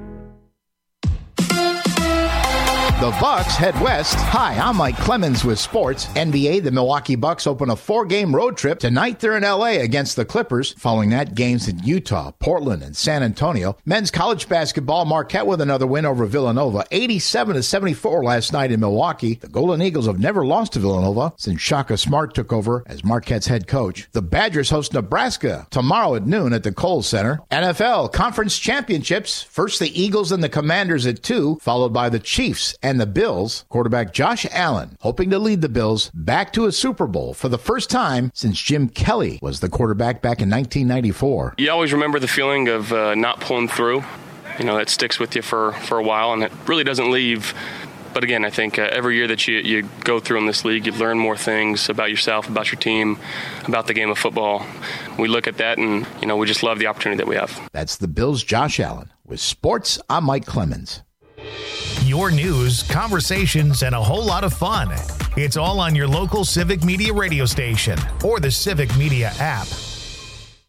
The Bucks head west. Hi, I'm Mike Clemens with sports. NBA, the Milwaukee Bucks open a 4-game road trip. Tonight they're in LA against the Clippers. Following that, games in Utah, Portland, and San Antonio. Men's college basketball, Marquette with another win over Villanova. 87-74 last night in Milwaukee. The Golden Eagles have never lost to Villanova since Shaka Smart took over as Marquette's head coach. The Badgers host Nebraska tomorrow at noon at the Kohl's Center. NFL Conference Championships. First the Eagles and the Commanders at 2, followed by the Chiefs and the Bills. Quarterback Josh Allen hoping to lead the Bills back to a Super Bowl for the first time since Jim Kelly was the quarterback back in 1994. You always remember the feeling of not pulling through. You know, that sticks with you for a while, and it really doesn't leave. But again, I think every year that you go through in this league, you learn more things about yourself, about your team, about the game of football. We look at that and, you know, we just love the opportunity that we have. That's the Bills' Josh Allen. With sports, I'm Mike Clemens. Your news, conversations, and a whole lot of fun. It's all on your local Civic Media radio station or the Civic Media app.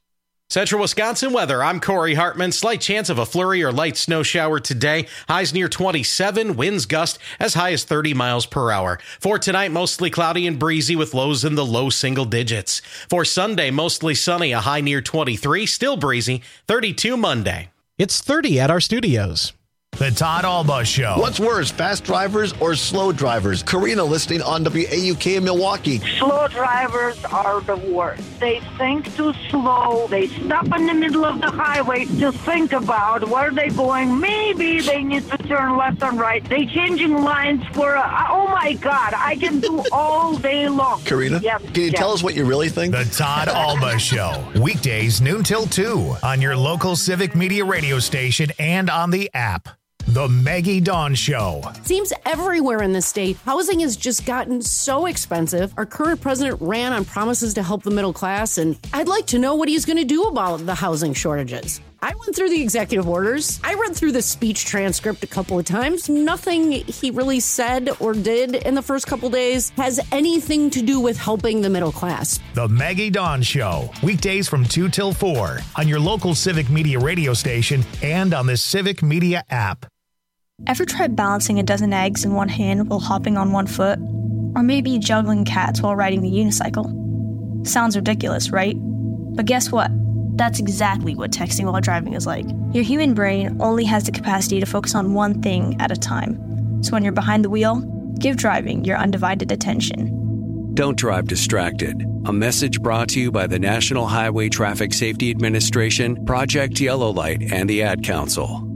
Central Wisconsin weather. I'm Corey Hartman. Slight chance of a flurry or light snow shower today. Highs near 27. Winds gust as high as 30 miles per hour. For tonight, mostly cloudy and breezy with lows in the low single digits. For Sunday, mostly sunny. A high near 23. Still breezy. 32 Monday. It's 30 at our studios. The Todd Alba Show. What's worse, fast drivers or slow drivers? Karina listening on WAUK in Milwaukee. Slow drivers are the worst. They think too slow. They stop in the middle of the highway to think about where they're going. Maybe they need to turn left and right. They changing lines for, oh my God, I can do all day long. Karina, can you tell us what you really think? The Todd Alba Show. Weekdays noon till 2 on your local Civic Media radio station and on the app. The Maggie Dawn Show. Seems everywhere in the state, housing has just gotten so expensive. Our current president ran on promises to help the middle class, and I'd like to know what he's going to do about the housing shortages. I went through the executive orders. I read through the speech transcript a couple of times. Nothing he really said or did in the first couple days has anything to do with helping the middle class. The Maggie Dawn Show. Weekdays from 2 till 4 on your local Civic Media radio station and on the Civic Media app. Ever tried balancing a dozen eggs in one hand while hopping on one foot? Or maybe juggling cats while riding the unicycle? Sounds ridiculous, right? But guess what? That's exactly what texting while driving is like. Your human brain only has the capacity to focus on one thing at a time. So when you're behind the wheel, give driving your undivided attention. Don't drive distracted. A message brought to you by the National Highway Traffic Safety Administration, Project Yellow Light, and the Ad Council.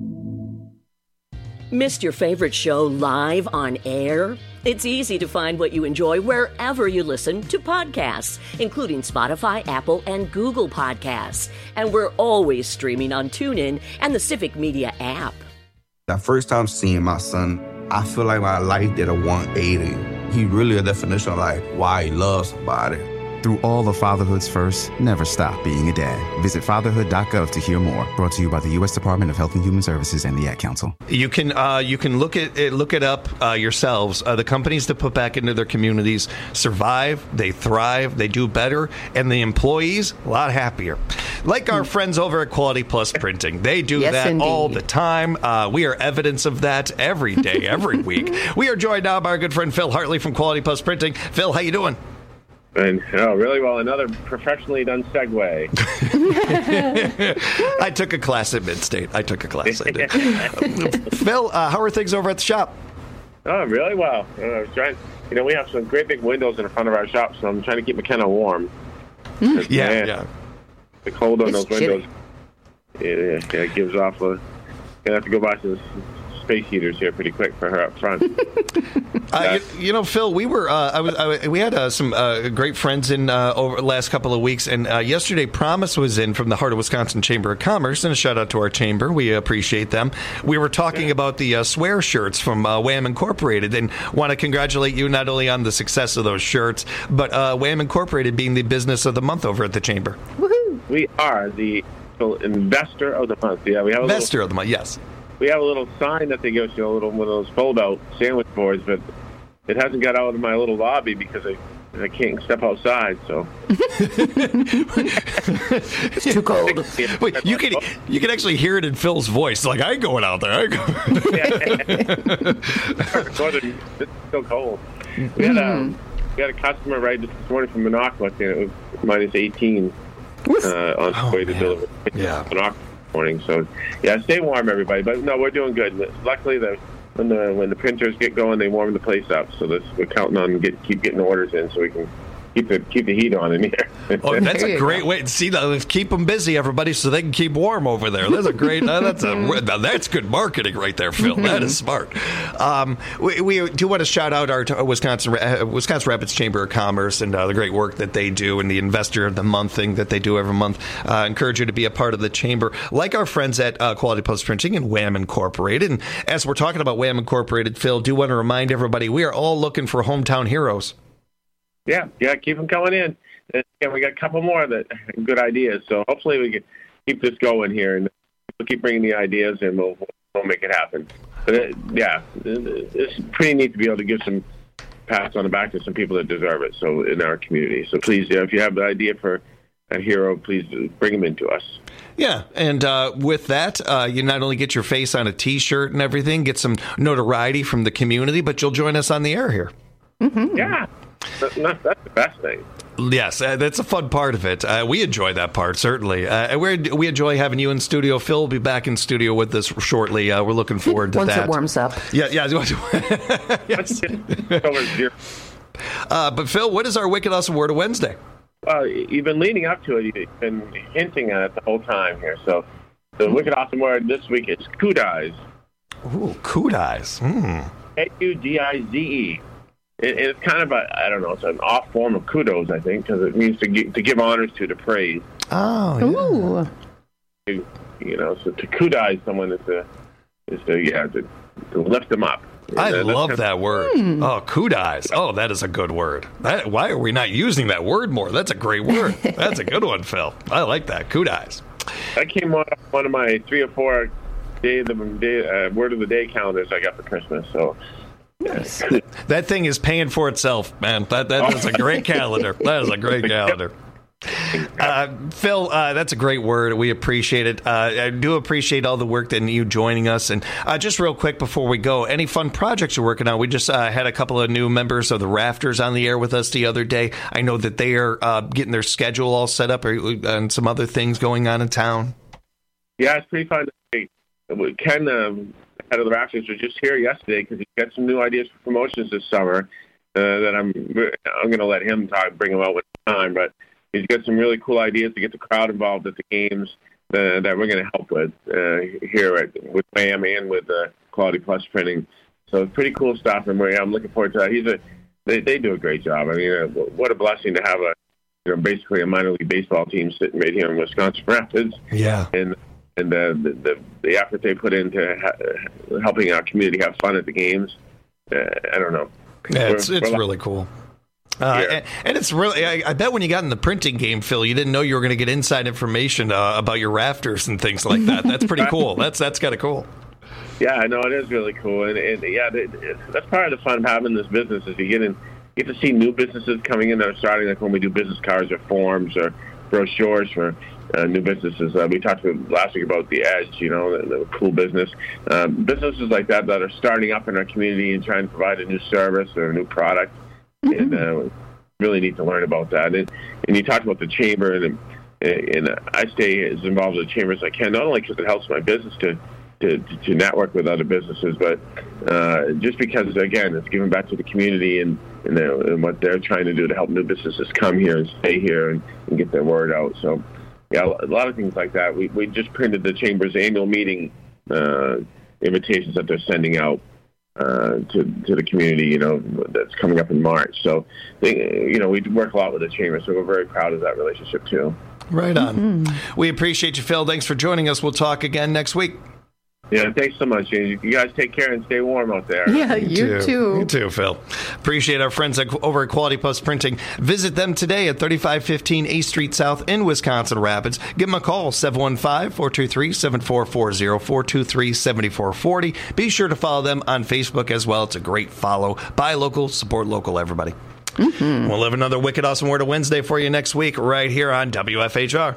Missed your favorite show live on air? It's easy to find what you enjoy wherever you listen to podcasts, including Spotify, Apple, and Google Podcasts. And we're always streaming on TuneIn and the Civic Media app. The first time seeing my son, I feel like my life did a 180. He really a definition of like why he loves somebody. Through all of fatherhood's first, never stop being a dad. Visit fatherhood.gov to hear more. Brought to you by the U.S. Department of Health and Human Services and the Ad Council. You can look it up yourselves. The companies that put back into their communities survive, they thrive, they do better, and the employees a lot happier. Like our friends over at Quality Plus Printing, they do Yes, that indeed. all the time. We are evidence of that every day, every week. We are joined now by our good friend Phil Hartley from Quality Plus Printing. Phil, how you doing? And really well. Another professionally done segue. I took a class at Midstate. I did. Phil, how are things over at the shop? Oh, really well. I was trying. We have some great big windows in the front of our shop, so I'm trying to keep McKenna warm. Yeah. The cold on It's Oh, those windows. Yeah, it gives off. Gonna have to go buy some space heaters here pretty quick for her up front. Phil, we were we had some great friends in over the last couple of weeks, and yesterday Promise was in from the Heart of Wisconsin Chamber of Commerce, and a shout out to our chamber. We appreciate them. We were talking about the swear shirts from Wham Incorporated, and want to congratulate you not only on the success of those shirts, but Wham Incorporated being the business of the month over at the chamber. Woohoo! We are the investor of the month. Yeah, we have investor of the month. Yes. We have a little sign that they give us, one of those fold-out sandwich boards, but it hasn't got out of my little lobby because I can't step outside. So it's too cold. Wait, you can actually hear it in Phil's voice. Like, I ain't going out there. It's still cold. We had a customer right this morning from Minocqua, and it was minus 18 on the way to deliver. Yeah. Morning, so stay warm, everybody. But no, we're doing good. Luckily, when the printers get going, they warm the place up. So we're counting on keep getting orders in, so we can keep the heat on in here. Oh, that's a great way to see that. Keep them busy, everybody, so they can keep warm over there. That's a great. That's good marketing right there, Phil. That is smart. We do want to shout out our Wisconsin Rapids Chamber of Commerce and the great work that they do, and the Investor of the Month thing that they do every month. Encourage you to be a part of the chamber, like our friends at Quality Plus Printing and Wham Incorporated. And as we're talking about Wham Incorporated, Phil, do want to remind everybody we are all looking for hometown heroes. Yeah, keep them coming in. And we got a couple more good ideas. So hopefully we can keep this going here, and we'll keep bringing the ideas, and we'll make it happen. But it's pretty neat to be able to give some pats on the back to some people that deserve it. So in our community. So please, if you have the idea for a hero, please bring him into us. Yeah, and with that, you not only get your face on a T-shirt and everything, get some notoriety from the community, but you'll join us on the air here. Mm-hmm. Yeah, that's the best thing. Yes, that's a fun part of it. We enjoy that part, certainly. We enjoy having you in studio. Phil will be back in studio with us shortly. We're looking forward to Once that. it warms up. Yeah. Yes. But Phil, what is our Wicked Awesome Word of Wednesday? You've been leading up to it. You've been hinting at it the whole time here. So the Wicked Awesome Word this week is kudize. Ooh, kudize. Kudize. It's kind of it's an off form of kudos, I think, because it means to give honors to praise. Oh, yeah. So to kudize someone is to lift them up. I love that word. Oh, kudize. Oh, that is a good word. Why are we not using that word more? That's a great word. That's a good one, Phil. I like that. Kudize. That came off one of my 3 or 4 word of the day calendars I got for Christmas. So. Yes. That thing is paying for itself, man. That is a great calendar. That is a great calendar. Phil, that's a great word. We appreciate it. I do appreciate all the work that you joining us. And just real quick before we go, any fun projects you're working on? We just had a couple of new members of the Rafters on the air with us the other day. I know that they are getting their schedule all set up and some other things going on in town. Yeah, it's pretty fun. Ken, head of the Rafters, was just here yesterday because he's got some new ideas for promotions this summer that I'm going to let him bring them out with time. But he's got some really cool ideas to get the crowd involved at the games that we're going to help with here with Wham and with Quality Plus Printing. So it's pretty cool stuff, and I'm looking forward to that. They do a great job. I mean, what a blessing to have basically a minor league baseball team sitting right here in Wisconsin Rapids. Yeah. And the effort they put into helping our community have fun at the games, I don't know. Yeah, it's really cool. And it's really, I bet when you got in the printing game, Phil, you didn't know you were going to get inside information about your rafters and things like that. That's pretty cool. That's kind of cool. Yeah, I know, it is really cool. And that's part of the fun of having this business is you get to see new businesses coming in that are starting, like when we do business cards or forms or brochures for new businesses. We talked last week about the Edge, the cool business. Businesses like that are starting up in our community and trying to provide a new service or a new product. Mm-hmm. And really need to learn about that. And you talked about the chamber, and I stay as involved with the chamber as I can, not only because it helps my business to network with other businesses, but just because, again, it's giving back to the community and what they're trying to do to help new businesses come here and stay here and get their word out. So, yeah, a lot of things like that. We just printed the chamber's annual meeting invitations that they're sending out to the community, that's coming up in March. So, we work a lot with the chamber, so we're very proud of that relationship too. Right on. Mm-hmm. We appreciate you, Phil. Thanks for joining us. We'll talk again next week. Yeah, thanks so much, James. You guys take care and stay warm out there. Yeah, you too. You too, Phil. Appreciate our friends over at Quality Plus Printing. Visit them today at 3515 A Street South in Wisconsin Rapids. Give them a call, 715-423-7440, 423-7440. Be sure to follow them on Facebook as well. It's a great follow. Buy local, support local, everybody. Mm-hmm. We'll have another Wicked Awesome Word of Wednesday for you next week right here on WFHR.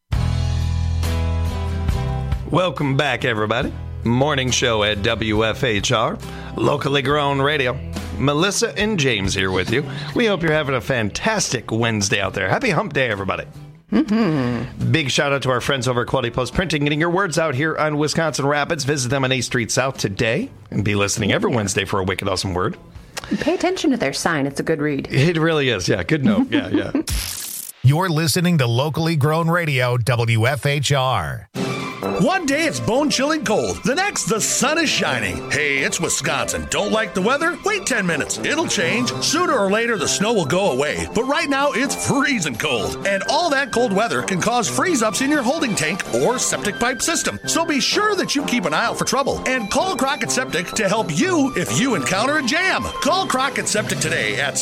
Welcome back, everybody. Morning show at WFHR, locally grown radio. Melissa and James here with you. We hope you're having a fantastic Wednesday out there. Happy Hump Day, everybody. Mm-hmm. Big shout out to our friends over at Quality Plus Printing, getting your words out here on Wisconsin Rapids. Visit them on A Street South today and be listening every Wednesday for a Wicked Awesome Word. Pay attention to their sign. It's a good read. It really is. Yeah, good note. Yeah. You're listening to locally grown radio, WFHR. One day it's bone-chilling cold. The next, the sun is shining. Hey, it's Wisconsin. Don't like the weather? Wait 10 minutes. It'll change. Sooner or later, the snow will go away. But right now, it's freezing cold. And all that cold weather can cause freeze-ups in your holding tank or septic pipe system. So be sure that you keep an eye out for trouble. And call Crockett Septic to help you if you encounter a jam. Call Crockett Septic today at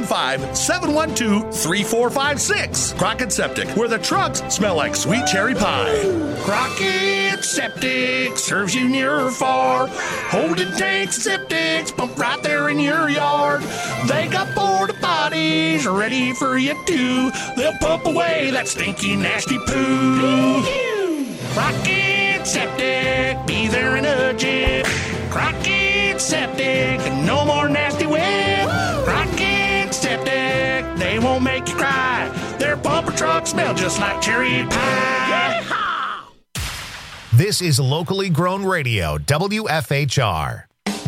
715-712-3456. Crockett Septic, where the trucks smell like sweet cherry pie. Crockett Septic serves you near or far. Holding tanks, septics, pump right there in your yard. They got porta potties Crocky's ready for you too. They'll pump away that stinky, nasty poo. Crocky Septic, be there in a jiff. Crocky Septic, no more nasty whip. Crocky Septic, they won't make you cry. Their bumper trucks smell just like cherry pie. This is locally grown radio, WFHR.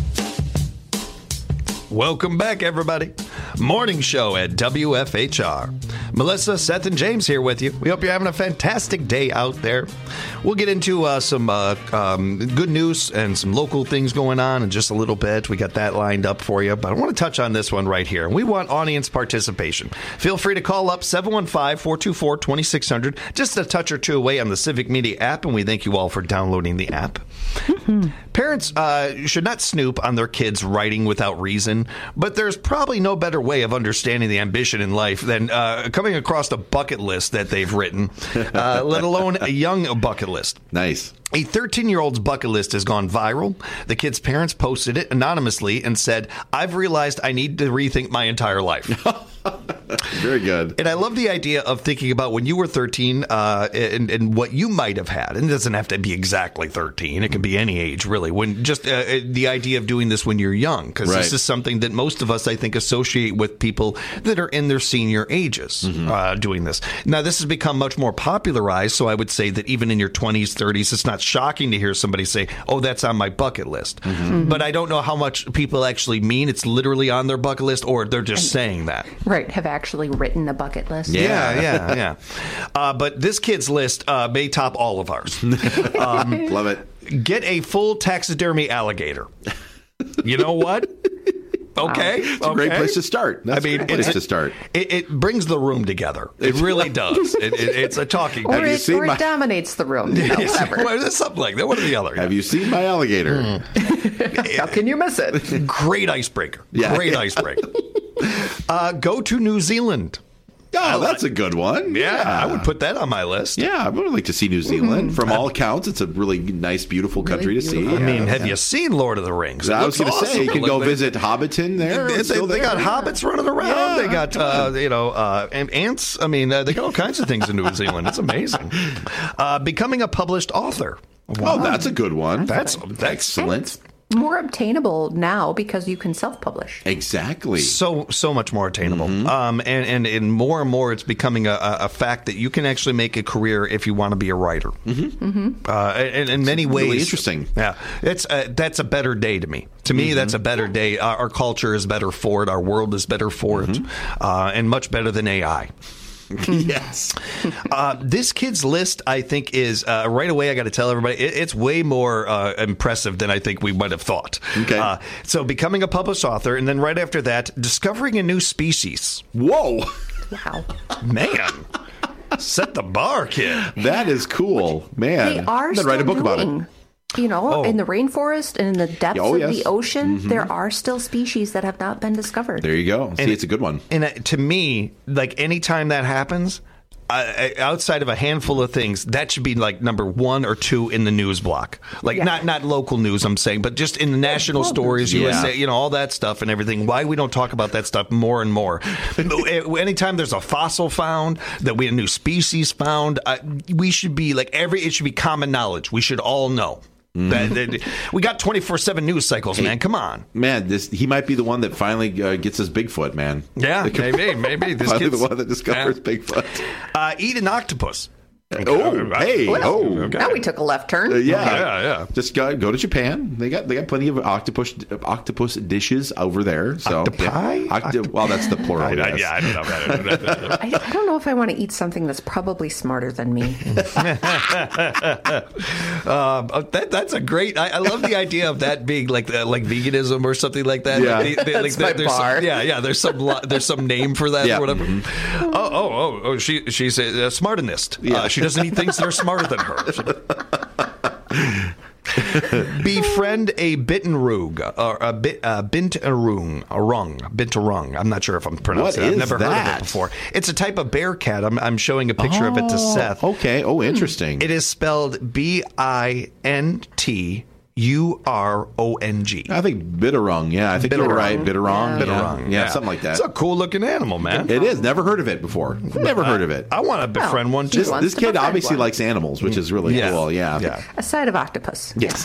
Welcome back, everybody. Morning show at WFHR. Melissa, Seth, and James here with you. We hope you're having a fantastic day out there. We'll get into some good news and some local things going on in just a little bit. We got that lined up for you, but I want to touch on this one right here. We want audience participation. Feel free to call up 715-424-2600, just a touch or two away on the Civic Media app, and we thank you all for downloading the app. Parents should not snoop on their kids' writing without reason, but there's probably no better way of understanding the ambition in life than coming across a bucket list that they've written, let alone a young bucket list. Nice. A 13-year-old's bucket list has gone viral. The kid's parents posted it anonymously and said, "I've realized I need to rethink my entire life." Very good. And I love the idea of thinking about when you were 13 and what you might have had. And it doesn't have to be exactly 13. It can be any age, really. When just the idea of doing this when you're young, because this is something that most of us, I think, associate with people that are in their senior ages doing this. Now, this has become much more popularized, so I would say that even in your 20s, 30s, it's not shocking to hear somebody say, "Oh, that's on my bucket list." But I don't know how much people actually mean it's literally on their bucket list, or they're just saying that. Right, have actually written a bucket list. Yeah. But this kid's list may top all of ours. Love it. Get a full taxidermy alligator. You know what? Okay. It's a great place to start. That's a great place to start. It brings the room together. It really does. It's a talking Or, point. it dominates the room. You know, whatever. Something like that. What are the other? Have you seen my alligator? How can you miss it? Great icebreaker. Great icebreaker. Go to New Zealand. Oh, that's a good one. Yeah, I would put that on my list. Yeah, I would like to see New Zealand. From all accounts, it's a really nice, beautiful country to see. I mean, have you seen Lord of the Rings? I was going to say, you can go visit Hobbiton there. They got hobbits running around. Yeah. They got, ants. I mean, they got all kinds of things in New Zealand. It's amazing. Becoming a published author. Wow. Oh, that's a good one. That's excellent. More obtainable now because you can self-publish. Exactly. So much more attainable. And more and more it's becoming a fact that you can actually make a career if you want to be a writer. And in many ways. Really interesting. Yeah. That's a better day to me. To me, that's a better day. Our culture is better for it. Our world is better for it. And much better than AI. Yes. This kid's list, I think, is right away. I got to tell everybody, it's way more impressive than I think we might have thought. Okay. So becoming a published author, and then right after that, discovering a new species. Whoa. Wow. Man. Set the bar, kid. That is cool. Man. They are Then write a book about it. You know, in the rainforest and in the depths of the ocean, there Mm-hmm. are still species that have not been discovered. There you go. See, it's a good one. And to me, like anytime that happens, outside of a handful of things, that should be like number 1 or 2 in the news block. Like not local news, I'm saying, but just in the national stories, USA, you know, all that stuff and everything. Why we don't talk about that stuff more and more. Anytime there's a fossil found, that we a new species found, we should be like it should be common knowledge. We should all know. That we got 24/7 news cycles, man. Come on, man. He might be the one that finally gets his Bigfoot, man. Yeah, maybe this finally kid's the one that discovers Bigfoot. Eat an octopus. Now we took a left turn. Yeah. Just go to Japan. They got plenty of octopus dishes over there. So octopi? Well, that's the plural. I don't know about it. I don't know if I want to eat something that's probably smarter than me. That's a great. I love the idea of that being like veganism or something like that. Yeah, that's my bar. There's some name for that or whatever. She's a smartinist. She doesn't eat things that are smarter than her. Befriend a Bittenrug or a Binturong. I'm not sure if I'm pronouncing it. I've never heard of it before. It's a type of bear cat. I'm showing a picture of it to Seth. Okay. Oh, interesting. It is spelled BINTURUNG. Bitterung. I think Bitterung. Yeah, I think you're right. Bitterung. Bitterung. Yeah, something like that. It's a cool looking animal, man. It is. Never heard of it before. Never heard of it. I want to befriend one too. This kid obviously likes animals, which is really cool. Yeah. A side of octopus. Yes.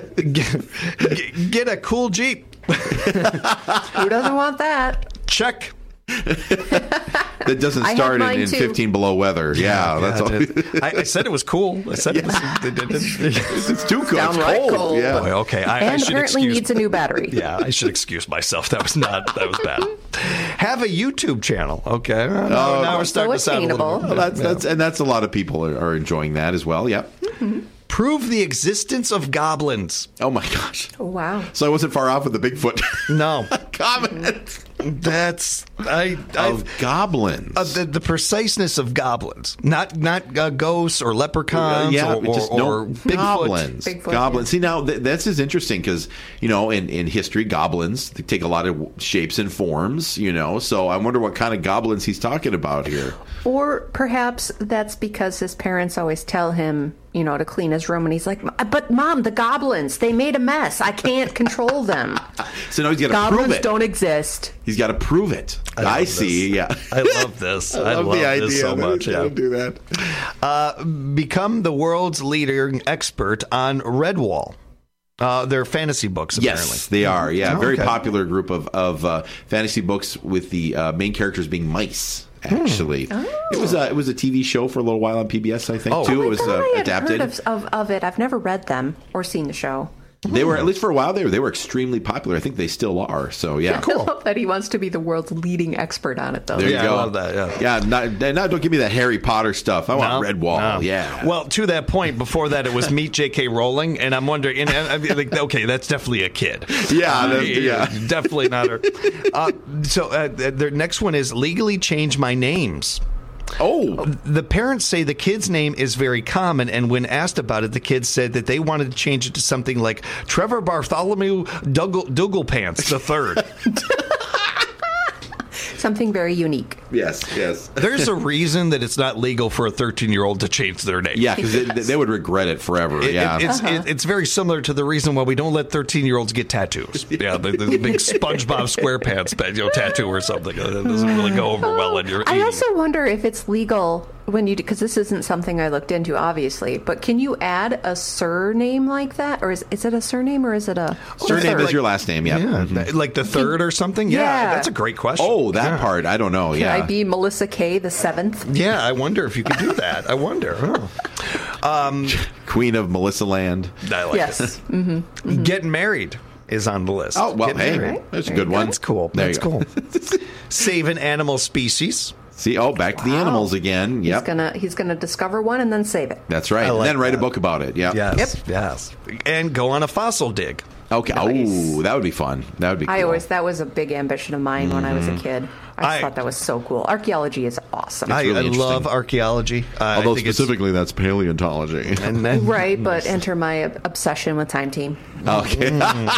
Get a cool Jeep. Who doesn't want that? Check. That doesn't start in 15 below weather. Yeah, that's all. I said it was cool. I said it's too cool. It's Downright cold. Yeah. Boy, okay. And apparently needs a new battery. Yeah, I should excuse myself. That was bad. Have a YouTube channel. Okay. Now we're starting to sound a little bit. Well, that's a lot of people are enjoying that as well. Yep. Mm-hmm. Prove the existence of goblins. Oh my gosh. Oh, wow. So I wasn't far off with the Bigfoot No. comment. That's goblins. The preciseness of goblins, not ghosts or leprechauns or Bigfoot. Goblins. Goblins. See, now this is interesting because in history, goblins take a lot of shapes and forms. So I wonder what kind of goblins he's talking about here. Or perhaps that's because his parents always tell him, to clean his room, and he's like, "But Mom, the goblins, they made a mess. I can't control them." So now he's got to prove it. Goblins don't exist. He's got to prove it. I see. Yeah, I love this. I love the idea this so much. Yeah, do that. Become the world's leading expert on Redwall. They're fantasy books, apparently. Yes, they are. Yeah, very popular group of fantasy books with the main characters being mice. Actually, it was a TV show for a little while on PBS, I think, too. It was adapted. Heard of it. I've never read them or seen the show. They were, at least for a while, they were extremely popular. I think they still are. So yeah, cool. I love that he wants to be the world's leading expert on it, though. There you go. I love that. Yeah. Don't give me that Harry Potter stuff. I want Redwall. No. Yeah. Well, to that point, before that, it was Meet J.K. Rowling, and I'm wondering, okay, that's definitely a kid. Yeah, definitely not her. So their next one is legally change my names. Oh. The parents say the kid's name is very common, and when asked about it, the kids said that they wanted to change it to something like Trevor Bartholomew Douglepants III. Something very unique. Yes. There's a reason that it's not legal for a 13-year-old to change their name. Yeah, because they would regret it forever. It's very similar to the reason why we don't let 13-year-olds get tattoos. Yeah, the big SpongeBob SquarePants tattoo or something. That doesn't really go over well in your 80s. I also wonder if it's legal when you, because this isn't something I looked into, obviously, but can you add a surname like that? Or is it a surname or is it a... Surname is your last name, yeah. Mm-hmm. Like the third or something? Yeah, that's a great question. Oh, that part, I don't know, Can I be Melissa K. the 7th? Yeah, I wonder if you could do that. I wonder. Queen of Melissa Land. I like it. Mm-hmm. Getting married is on the list. Oh, well, that's a good one. That's cool. That's cool. Save an animal species. See, back to the animals again. Yep. He's gonna discover one and then save it. That's right. And then write a book about it. Yeah. Yes. And go on a fossil dig. Okay. Nice. Oh, that would be fun. That would be cool. That was a big ambition of mine when I was a kid. I thought that was so cool. Archaeology is awesome. I love archaeology. Although specifically that's paleontology. Right, but enter my obsession with Time Team. Okay.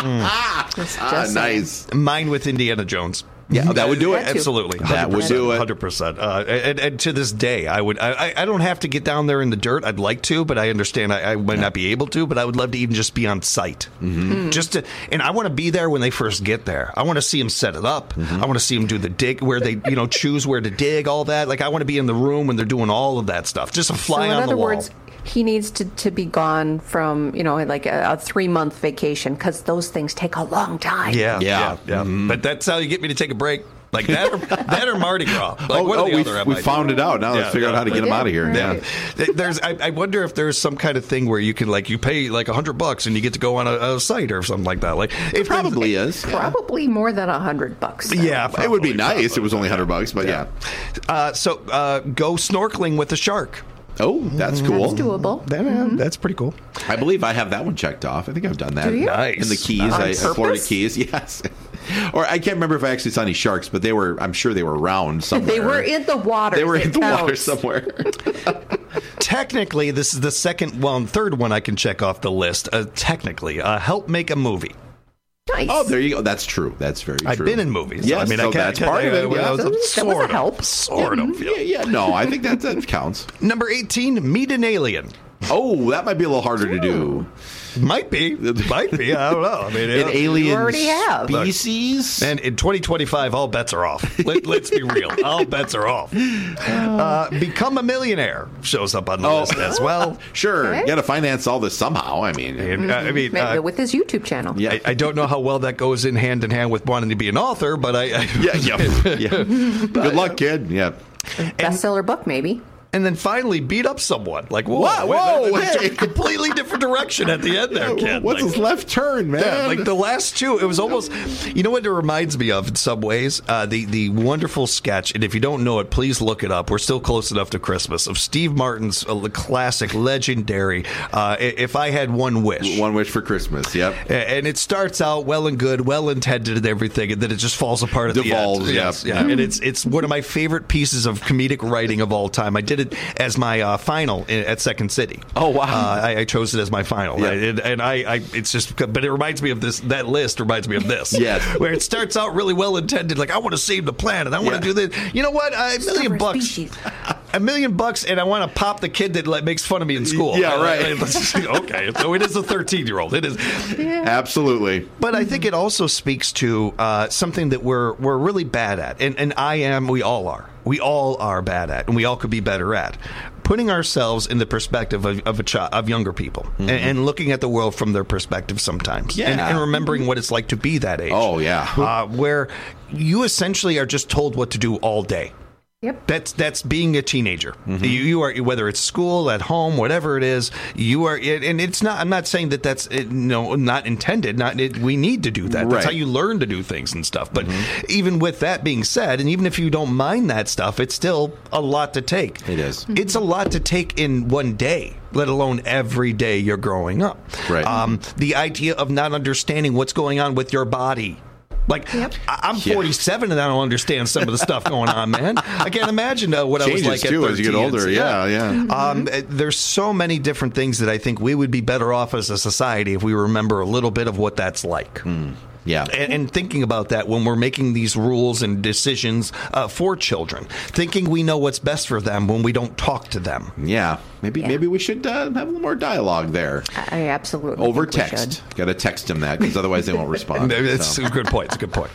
Nice. Mine with Indiana Jones. Yeah, that would do it. Absolutely. That would do it. 100%. And to this day, I don't have to get down there in the dirt. I'd like to, but I understand I might not be able to, but I would love to even just be on site. Mm-hmm. And I want to be there when they first get there. I want to see them set it up. Mm-hmm. I want to see them do the dig, where they choose where to dig, all that. Like, I want to be in the room when they're doing all of that stuff. Just a fly on the wall. In other words, he needs to be gone from, like a 3-month vacation, because those things take a long time. Yeah. Mm-hmm. But that's how you get me to take a break. Like that or Mardi Gras. We found it out. Now let's figure out how to get him out of here. Right. Yeah. I wonder if there's some kind of thing where you can, you pay $100 and you get to go on a site or something like that. It probably is. Probably more than $100. Yeah, probably, it would be nice. It was only $100, but yeah. So go snorkeling with a shark. Oh, that's cool. That's doable. That's pretty cool. I believe I have that one checked off. I think I've done that. Do you? Nice. In the Keys, Florida Keys. Yes. Or I can't remember if I actually saw any sharks, but I'm sure they were around somewhere. They were in the water. They were in the water somewhere. Technically, this is the third one I can check off the list. Technically, help make a movie. Nice. Oh, there you go. That's true. That's very true. I've been in movies. Yes, that's part of it. That was a help. Sort of. Yeah. No, I think that counts. Number 18, meet an alien. Oh, that might be a little harder to do. Might be. I don't know. I mean, an alien You already have. species. And in 2025, all bets are off. Let's be real. All bets are off. Become a Millionaire shows up on the list as well. Sure. Okay. You got to finance all this somehow. I mean, Maybe with his YouTube channel. yeah. I don't know how well that goes in hand with wanting to be an author, but yeah. Good luck, kid. Yeah. Bestseller book, maybe. And then finally beat up someone. Like, whoa, hey. completely different direction at the end there, kid. What's his left turn, man? Yeah, like the last two, it was almost, you know what it reminds me of in some ways? The wonderful sketch, and if you don't know it, please look it up. We're still close enough to Christmas, of Steve Martin's classic, legendary, If I Had One Wish. One Wish for Christmas, yep. And it starts out well and good, well intended and everything, and then it just falls apart at Devolves, the end. yeah. And it's one of my favorite pieces of comedic writing of all time. I did it as my final at Second City. Oh, wow. I chose it as my final. Yeah. Right? And it's just, but it reminds me of this, that list reminds me of this. Yes. Where it starts out really well intended, like, I want to save the planet, I want to do this. You know what? $1 million bucks. $1 million bucks, and I want to pop the kid that makes fun of me in school. Yeah, right. Okay, so it is a 13-year-old. It is. Yeah. Absolutely. But I think it also speaks to something that we're really bad at, and we all are. We all are bad at, and we all could be better at. Putting ourselves in the perspective of younger people, and looking at the world from their perspective sometimes, and remembering what it's like to be that age. Oh, yeah. Where you essentially are just told what to do all day. Yep. That's being a teenager. You are, whether it's school, at home, whatever it is, you are, and it's not. I'm not saying that's not intended. We need to do that. That's how you learn to do things and stuff. But even with that being said, and even if you don't mind that stuff, it's still a lot to take. It is. It's a lot to take in one day, let alone every day you're growing up. Right. The idea of not understanding what's going on with your body. Like, I'm 47 and I don't understand some of the stuff going on, man. I can't imagine what I was like at 13. As you get older, yeah. There's so many different things that I think we would be better off as a society if we remember a little bit of what that's like. Yeah. And thinking about that when we're making these rules and decisions for children, thinking we know what's best for them when we don't talk to them. Yeah. Maybe we should have a little more dialogue there. I absolutely over text. Got to text them that, because otherwise they won't respond. It's a good point. It's a good point.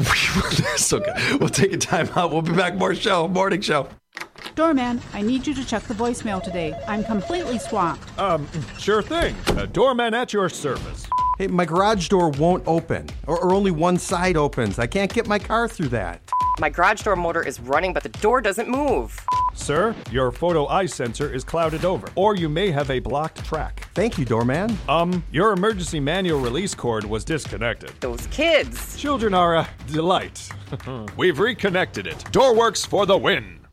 So good. We'll take a time out. We'll be back. Morning show. Doorman, I need you to check the voicemail today. I'm completely swamped. Sure thing. Doorman at your service. Hey, my garage door won't open, or only one side opens. I can't get my car through that. My garage door motor is running, but the door doesn't move. Sir, your photo eye sensor is clouded over, or you may have a blocked track. Thank you, doorman. Your emergency manual release cord was disconnected. Those kids. Children are a delight. We've reconnected it. Doorworks for the win.